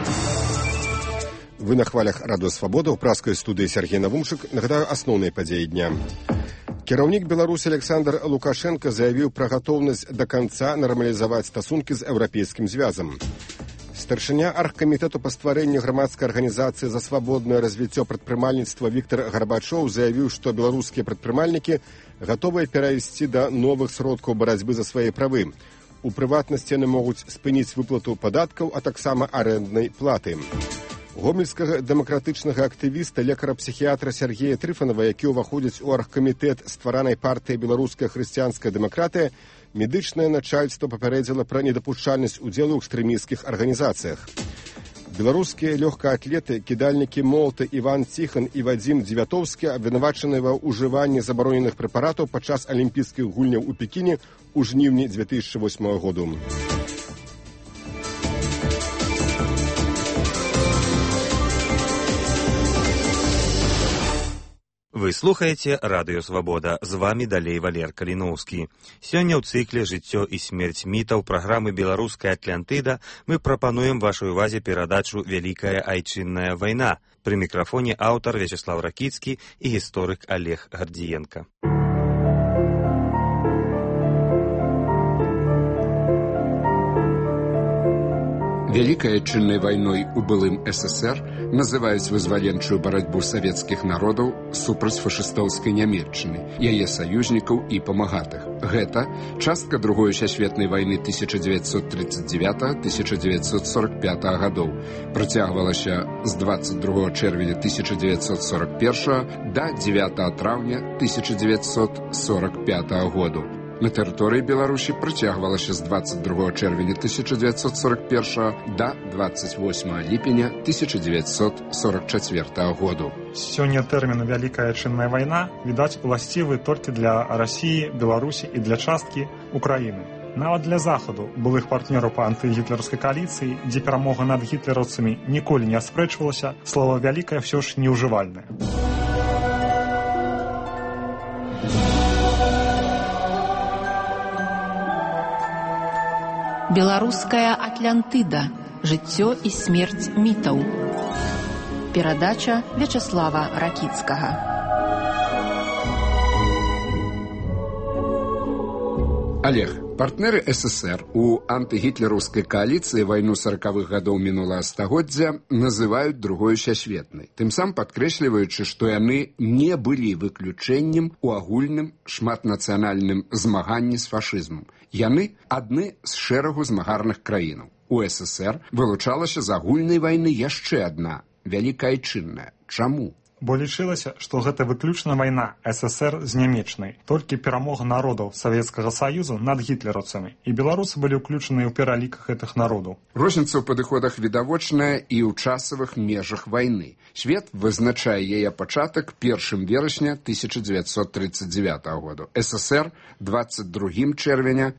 Вы на хвалях Радыё Свабода, ў праскай студыі Сергей Навумчык. Нагадаю асноўныя падзеі дня. Кіраўнік Беларусі Александр Лукашенко заявіў пра гатоўнасць да канца нармалізаваць стасункі з Еўрапейскім звязам. Старшыня аргкамітэту па стварэнню грамадскай арганізацыі за свабоднае развіццё прадпрымальніцтва Віктор Гарбачоў заявіў, што беларускія прадпрымальнікі гатовыя перайсці да новых сродкаў барацьбы за свае правы. У прыватнасці яны могуць спыніць выплату падаткаў, а таксама арэнднай платы. Гомельскага дэмакратычнага актывіста, лекара-псіхіятра Сергея Трыфанова, які ўваходзіць у аргкамітэт стваранай партыі «Беларуская хрысціянская дэмакратыя», медычнае начальства папярэдзіла пра недапушчальнасць удзелу ў экстрэмісцкіх арганізацыях. Беларускія лёгкаатлеты, кідальнікі молата Іван Ціхан і Вадзім Дзевятоўскі абвінавачаныя ва ўжыванні забароненых прэпаратаў падчас алімпійскіх гульняў у Пекіне ў жніўні 2008 году. Вы слухаеце Радыё Свабода. З вами далей Валер Каліноўскі. Сёння ў цыкле «Жыццё і смерць мітаў» праграмы «Беларуская Атлантыда» мы прапануем вашай увазе перадачу «Вялікая айчынная вайна». Пры мікрафоне аўтар Вячеслав Ракіцкі і гісторык Олег Гардзіенка. Вялікай айчыннай вайной у былым СССР называюць вызваленчую барацьбу савецкіх народаў супраць фашыстоўскай Нямецчыны, яе саюзнікаў і памагатых. Гэта частка Другой сусветнай вайны 1939-1945 гадоў. Працягвалася з 22 чэрвеня 1941 да 9 траўня 1945 году. На тэрыторыі Беларусі працягвалася з 22 чэрвеня 1941 да 28 ліпеня 1944 году. Сёння тэрмін «Вялікая айчынная вайна» відаць уласцівы толькі для Расіі, Беларусі і для часткі Украіны. Нават для Захаду, былых партнёраў па антыгітлерскай кааліцыі, дзе перамога над гітлераўцамі ніколі не аспрэчвалася, слова «вялікая» ўсё ж неўжывальнае. Беларуская Атлантыда. Жыццё і смерць мітаў. Перадача Вячеслава Ракіцкага. Олег, Партнеры СССР у антыгітлераўскай кааліцыі вайну 40-х гадоў мінулага стагоддзя называюць другой сусветнай, тым самым падкрэсліваючы, што яны не былі выключэннем у агульным шматнацыянальным змаганні з фашызмам. Яны адны з шэрагу змагарных краінаў. У СССР вылучалася з агульнай вайны яшчэ адна, Вялікая Айчынная. Чаму? Бо лічылася, што гэта выключна вайна СССР з нямечнай, толькі перамога народаў Савецкага Саюзу над гітлераўцамі, і беларусы былі ўключаныя ў пералік гэтых народаў. Розніца ў падыходах відавочная і ў часавых межах вайны. Свет вызначае яе пачатак 1 верасня 1939 году, СССР 22 чэрвеня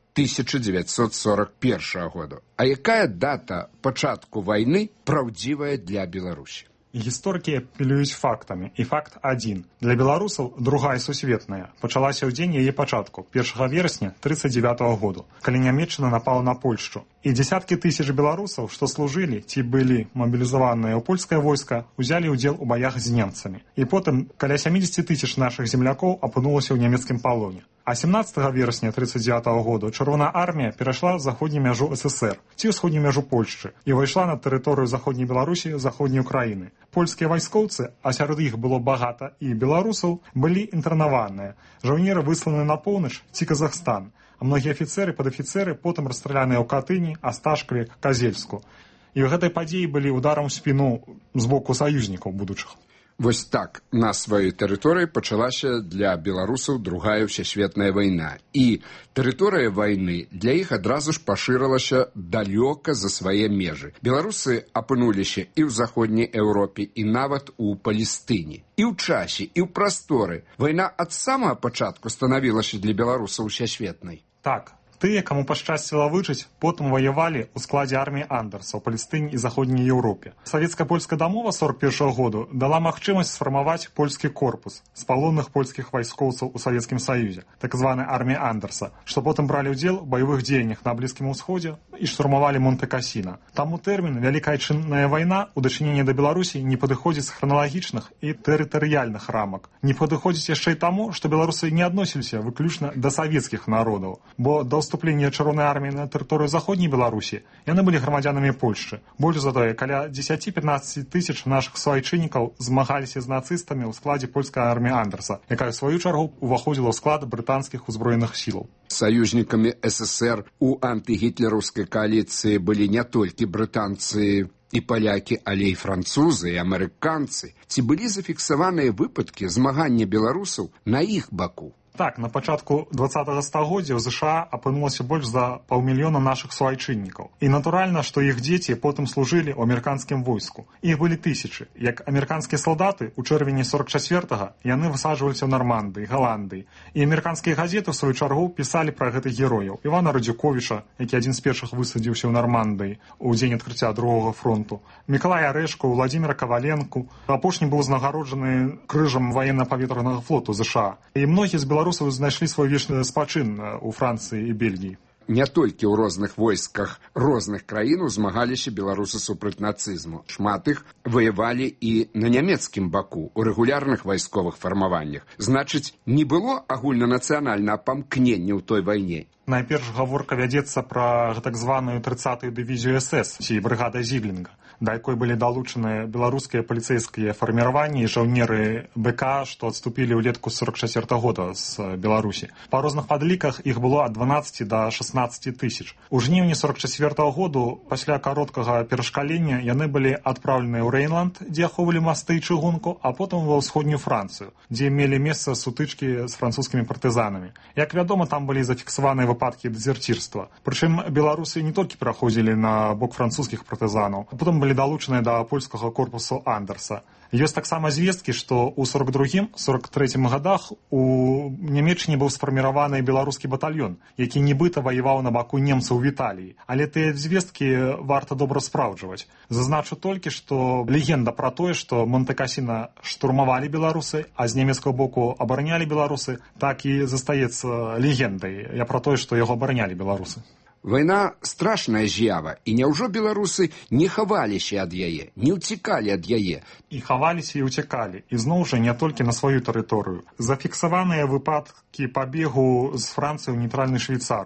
1941 году. А якая дата пачатку вайны праўдзівая для Беларусі? Гісторыкі апелююць фактамі, і факт адзін. Для беларусаў другая сусветная пачалася ў дзень яе пачатку, 1 верасня 1939 году, калі нямецчына напала на Польшчу. І дзесяткі тысяч беларусаў, што служылі ці былі мабілізаваныя ў польскае войска, узялі ўдзел у баях з немцамі. І потым каля 70 тысяч нашых землякоў апынулася ў нямецкім палоне. А 17 верасня 1939 году Чырвоная армія перайшла заходнюю мяжу СССР ці ўсходнюю мяжу Польшчы і ўвайшла на тэрыторыю заходняй Беларусі, заходняй Украіны. Польскія вайскоўцы, а сярод іх было багата і беларусаў, былі інтэрнаваныя. Жаўнеры высланы на поўнач ці Казахстан, а многія афіцэры, падафіцэры потым расстраляныя ў Катыні, Асташкаве, Казельску. І ў гэтай падзеі былі ударам у спіну з боку саюзнікаў будучых. Вось так на сваёй тэрыторыі пачалася для беларусаў другая ўсесветная вайна. І тэрыторыя вайны для іх адразу ж пашырылася далёка за свае межы. Беларусы апынуліся і ў заходняй Еўропе, і нават у Палестыне. І ў часе, і ў прасторы. Вайна ад самага пачатку станавілася для беларусаў усесветнай. Так. Тыя, каму пашчасціла выжыць, потым ваявалі ў складзе арміі Андерса ў Палестыне і заходняй Еўропе. Савецка-польская дамова 41 году дала магчымасць сфармаваць польскі корпус з палонных польскіх вайскоўцаў у Савецкім Саюзе, так званай арміі Андерса, што потым бралі ўдзел у баявых дзеяннях на Блізкім Усходзе і штурмавалі Монте-Касіна. Таму тэрмін «Вялікая Айчынная вайна» у дачыненні да Беларусі не падыходзіць з храналагічных і тэрытарыяльных рамак. Не падыходзіць яшчэ і таму, што беларусы не адносіліся выключна да савецкіх народаў, бо да вступлення Чырвонай арміі на тэрыторыю заходняй Беларусі яны былі грамадзянамі Польшчы. Больш за тое, каля 10-15 тысяч нашых суайчыннікаў змагаліся з нацыстамі ў складзе польскай арміі Андерса, якая ў сваю чаргу ўваходзіла ў склад брытанскіх узброеных сілаў. Саюзнікамі СССР у антыгітлераўскай кааліцыі былі не толькі брытанцы і палякі, але і французы, і амерыканцы. Ці былі зафіксаваныя выпадкі змагання беларусаў на іх баку? Так, на пачатку 20-го стагоддзя ў ЗША апынулася больш за 500 000 нашых суайчыннікаў. І натуральна, што іх дзеці потым служылі ў амерыканскім войску. Іх былі тысячы. Як амерыканскія салдаты ў чэрвені 44-го яны высаджваліся ў Нармандыі, Галандыі. І амерыканскія газеты, ў сваю чаргу, пісалі пра гэтых герояў. Івана Радзюковіча, які адзін з першых высадзіўся ў Нармандыі у дзень адкрыцця другога фронту. Мікалая Арэшку, Владзіміра Каваленку. Апошні быў узнагароджаны крыжам ваенна-паветранага флоту ЗША. І многія з беларусаў знайшлі свой вечны спачын у Францыі і Бельгіі. Не толькі ў розных войсках розных краін узмагаліся беларусы супраць нацызму. Шмат іх ваявалі і на нямецкім баку, у рэгулярных вайсковых фармаваннях. Значыць, не было агульнанацыянальнага памкнення ў той вайне. Найперш гаворка вядзецца пра так званую 30-ю дывізію СС, ці брыгада Зіглінга, да якой былі далучаны беларускія паліцэйскія фарміраванні і жаўнеры БК, што адступілі ўлетку 44 года з Беларусі. Па розных падліках іх было ад 12 да 16 тысяч. У жніўні 44 году, пасля кароткага перашкалення, яны былі адпраўленыя ў Рэйнланд, дзе ахоўвалі масты і чыгунку, а потым ва ўсходнюю Францыю, дзе мелі месца сутычкі з французскімі партызанамі. Як вядома, там былі зафіксаваныя выпадкі дэзерцірства. Прычым беларусы не толькі пераходзілі на бок французскіх партызанаў, а потым былі далучаныя да польскага корпусу Андерса. Ёсць таксама звесткі, што ў 42-43 годах у Нямеччыне быў сфарміраваны беларускі батальён, які нібыта ваяваў на баку немцаў в Італіі. Але тыя звесткі варта добра спраўджваць. Зазначу толькі, што легенда пра тое, што Монте-Касіна штурмавалі беларусы, а з нямецкага боку абаранялі беларусы, так і застаецца легендай. Я пра тое, што яго абаранялі беларусы. Вайна страшная з'ява, і няўжо беларусы не хаваліся ад яе, не ўцікалі ад яе? І хаваліся і ўцякалі, і зноў жа не толькі на сваю тэрыторыю. Зафіксаваныя выпадкі пабегу з Францыі ў нейтральную Швейцарыю.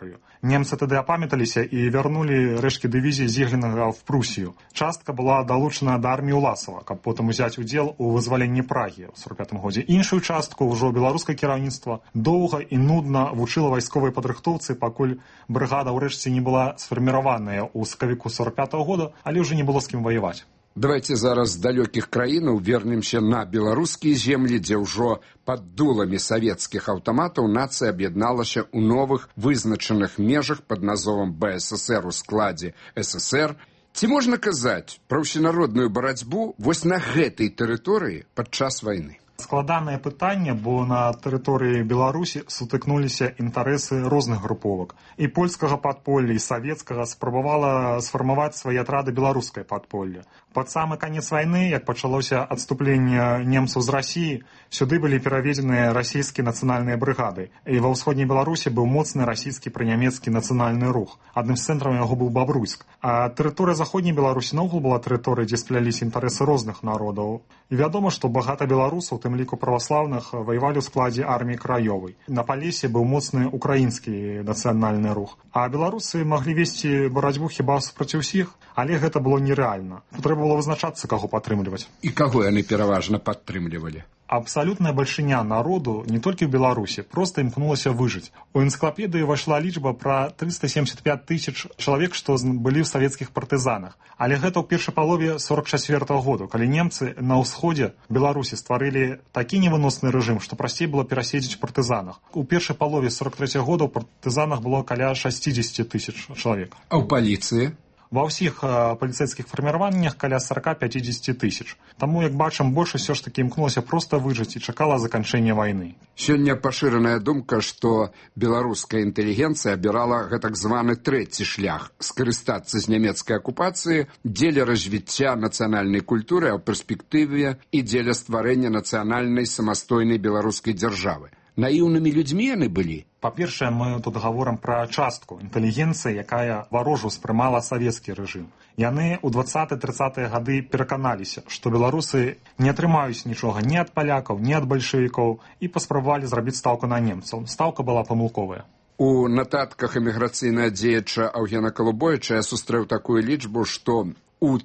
Немцы тады апамяталіся і вярнулі рэшткі дывізіі Зіглінага в Прусію. Частка была далучана да арміі Уласава, каб потым узяць удзел у вызваленні Прагі ў 45 годзе. Іншую частку ўжо беларускае кіраўніцтва доўга і нудна вучыла вайсковай падрыхтоўцы, пакуль брыгада ўрэшце не была сфарміраваная ў сакавіку 45 года, але ўжо не было з кім ваяваць. Давайте зараз з далёкіх краінаў вернемся на беларускія землі, дзе ўжо пад дуламі савецкіх аўтаматаў нацыя аб'ядналася ў новых вызначаных межах пад назовам БССР у складзе ССР. Ці можна казаць пра ўсенародную барацьбу вось на гэтай тэрыторыі падчас вайны? Складанае пытанне, бо на тэрыторыі Беларусі сутыкнуліся інтарэсы розных груповак. І польскага падполля, і савецкага спрабавала сфармаваць свае атрады беларускае падполля. Пад самы канец вайны, як пачалося адступленне немцаў з Расіі, сюды былі пераведзеныя расійскія нацыянальныя брыгады. І ва ўсходняй Беларусі быў моцны расійскі пранямецкі нацыянальны рух. Адным з цэнтраў яго быў Бабруйск. А тэрыторыя заходняй Беларусі наогул была тэрыторыя, дзе спляліся інтарэсы розных народаў. І вядома, што багата беларусаў, тым ліку праваслаўных, ваявалі ў складзе арміі краёвай. На Палесе быў моцны украінскі нацыянальны рух. А беларусы маглі весці барацьбу хіба супраць усіх, але гэта было нерэальна. Трэба было вызначацца, каго падтрымліваць. І каго яны пераважна падтрымлівалі? Абсалютная бальшыня народу, не толькі ў Беларусі, проста імкнулася выжыць. У энцыклапедыю ўвайшла лічба пра 375 тысяч чалавек, што былі ў савецкіх партызанах. Але гэта ў першай палове 44 году, калі немцы на ўсходзе Беларусі стварылі такі невыносны рэжым, што прасцей было пераседзець партызанах. У першай палове 43 года ў партызанах было каля 60 тысяч чалавек. А ў паліцыі? Ва ўсіх паліцэйскіх фарміраваннях каля 40-50 тысяч. Таму, як бачым, большасць усё ж такі імкнулася проста выжыць і чакала заканчэння вайны. Сёння пашыраная думка, што беларуская інтэлігенцыя абірала гэтак званы трэці шлях – скарыстацца з нямецкай акупацыі дзеля развіцця нацыянальнай культуры, а ў перспектыве і дзеля стварэння нацыянальнай самастойнай беларускай дзяржавы. Наіўнымі людзьмі яны былі? Па-першае, мы тут гаворым пра частку інтэлігенцыі, якая варожу спрымала савецкі рэжым. Яны ў 20-30-е гады пераканаліся, што беларусы не атрымаюць нічога ні ад палякаў, ні ад бальшавікоў і паспрабавалі зрабіць стаўку на немцаў. Стаўка была памылковая. У нататках эміграцыйнага дзеяча Аўгена Калубойча я сустрэў такую лічбу, што у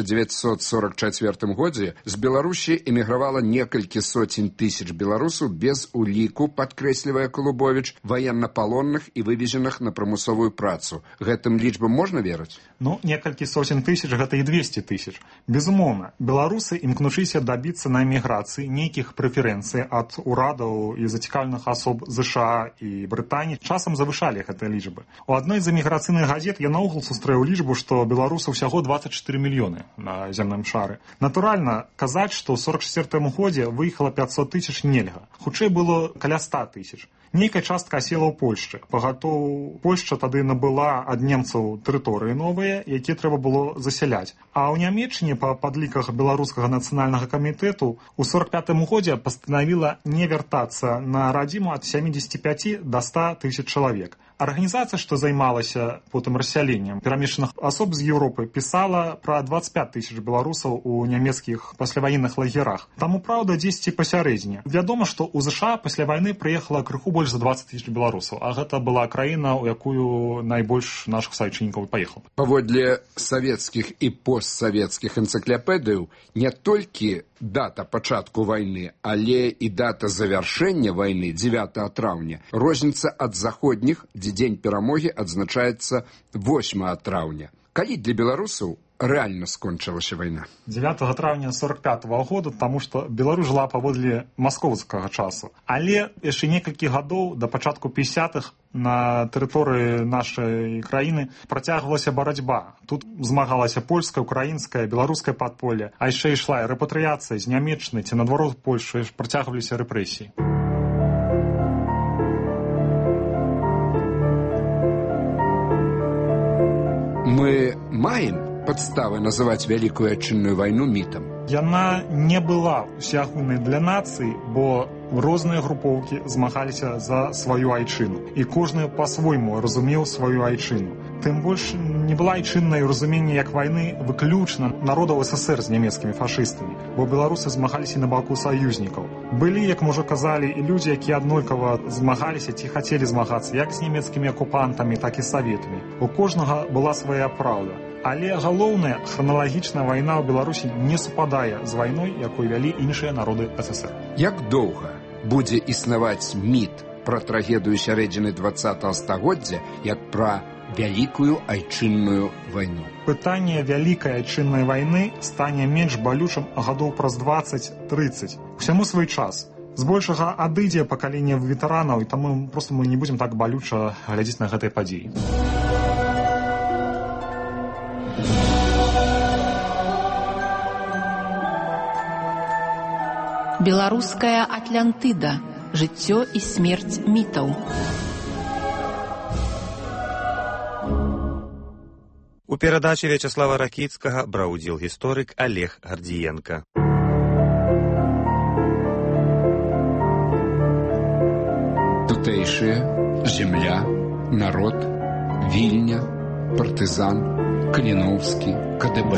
1944 годзе з Беларусі эмігравала некалькі соцень тысяч беларусаў без уліку, падкрэслівае Калубовіч, ваеннапалонных і вывезеных на прымусовую працу. Гэтым лічбам можна верыць? Ну, некалькі сотень тысяч, гэта і 200 тысяч. Безумоўна, беларусы імкнучыся дабіцца на эміграцыі нейкіх прэферэнцый ад урадаў і зацікаўленых асоб ЗША і Брытаніі часам завышалі гэтыя лічбы. У адной з эміграцыйных газет я наогул сустрэў лічбу, што беларусаў усяго 24 мільёны на зямным шары. Натуральна, казаць, што ў 44 годзе выехала 500 тысяч нельга. Хутчэй было каля 100 тысяч. Нейкая частка асела ў Польшчы. Пагатоў Польшча тады набыла ад немцаў тэрыторыі новыя, якія трэба было засяляць. А ў Нямеччыне па падліках беларускага нацыянальнага камітэту ў 45 годзе пастанавіла не вяртацца на радзіму ад 75 до 100 тысяч чалавек. Арганізацыя, што займалася потым рассяленнем перамешчаных асоб з Еўропы, пісала пра 25 тысяч беларусаў у нямецкіх пасляваенных лагерах. Таму, праўда, дзесьці пасярэдзіне. Вядома, што ў ЗША пасля вайны прыехала крыху больш за 20 тысяч беларусаў, а гэта была краіна, у якую найбольш нашых саюзнікаў паехала. Паводле савецкіх і постсавецкіх энцыклапедыяў не толькі дата пачатку вайны, але і дата завяршэння вайны 9 траўня. Розніца ад заходніх, дзе дзень перамогі адзначаецца 8 траўня. Калі для беларусаў рэальна скончылася вайна? 9 траўня 45-го года, таму што Беларусь жыла паводле маскоўскага часу. Але яшчэ некалькі гадоў да пачатку 50-х на тэрыторыі нашай краіны працягвалася барацьба. Тут змагалася польская, украінская, беларускае падполле, а яшчэ ішла рэпатрыяцыя з Нямеччыны ці наадварот Польшчы, працягваліся рэпрэсіі. Мы маем падставы называць Вялікую Айчынную вайну мітам? Яна не была усеагульнай для нацыі, бо розныя групоўкі змагаліся за сваю айчыну. І кожны па-свойму разумеў сваю айчыну. тым больш не была і чыннае разуменне як вайны выключна народаў СССР з нямецкімі фашыстамі, бо беларусы змагаліся на баку саюзнікаў. Былі, як мы ўжо казалі, і людзі, якія аднолькава змагаліся ці хацелі змагацца як з нямецкімі акупантамі, так і саветамі. У кожнага была свая праўда. Але галоўнае, храналагічная вайна ў Беларусі не супадае з вайной, якую вялі іншыя народы СССР. Як доўга будзе існаваць міт пра трагедыю сярэдзіны 20-го стагоддзя, як пра вялікую айчынную вайну? Пытанне вялікай айчыннай вайны стане менш балючым гадоў праз 20-30. Усяму свой час. Збольшага адыдзе пакаленне ветэранаў, і таму проста мы не будзем так балюча глядзець на гэтай падзеі. Беларуская Атлантыда. Жыццё і смерць мітаў. У перадачы Вячаслава Ракіцкага браў удзел гісторык Олег Гардзіенка. Тутэйшыя, земля, народ, Вільня, партызан, Каліноўскі, КДБ.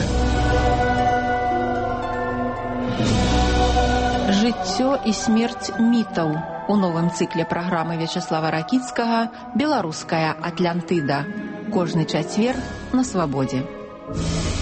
Жыццё і смерць мітаў. У новым цыкле праграмы Вячаслава Ракіцкага «Беларуская Атлантыда». Кожны чацвер на Свабодзе.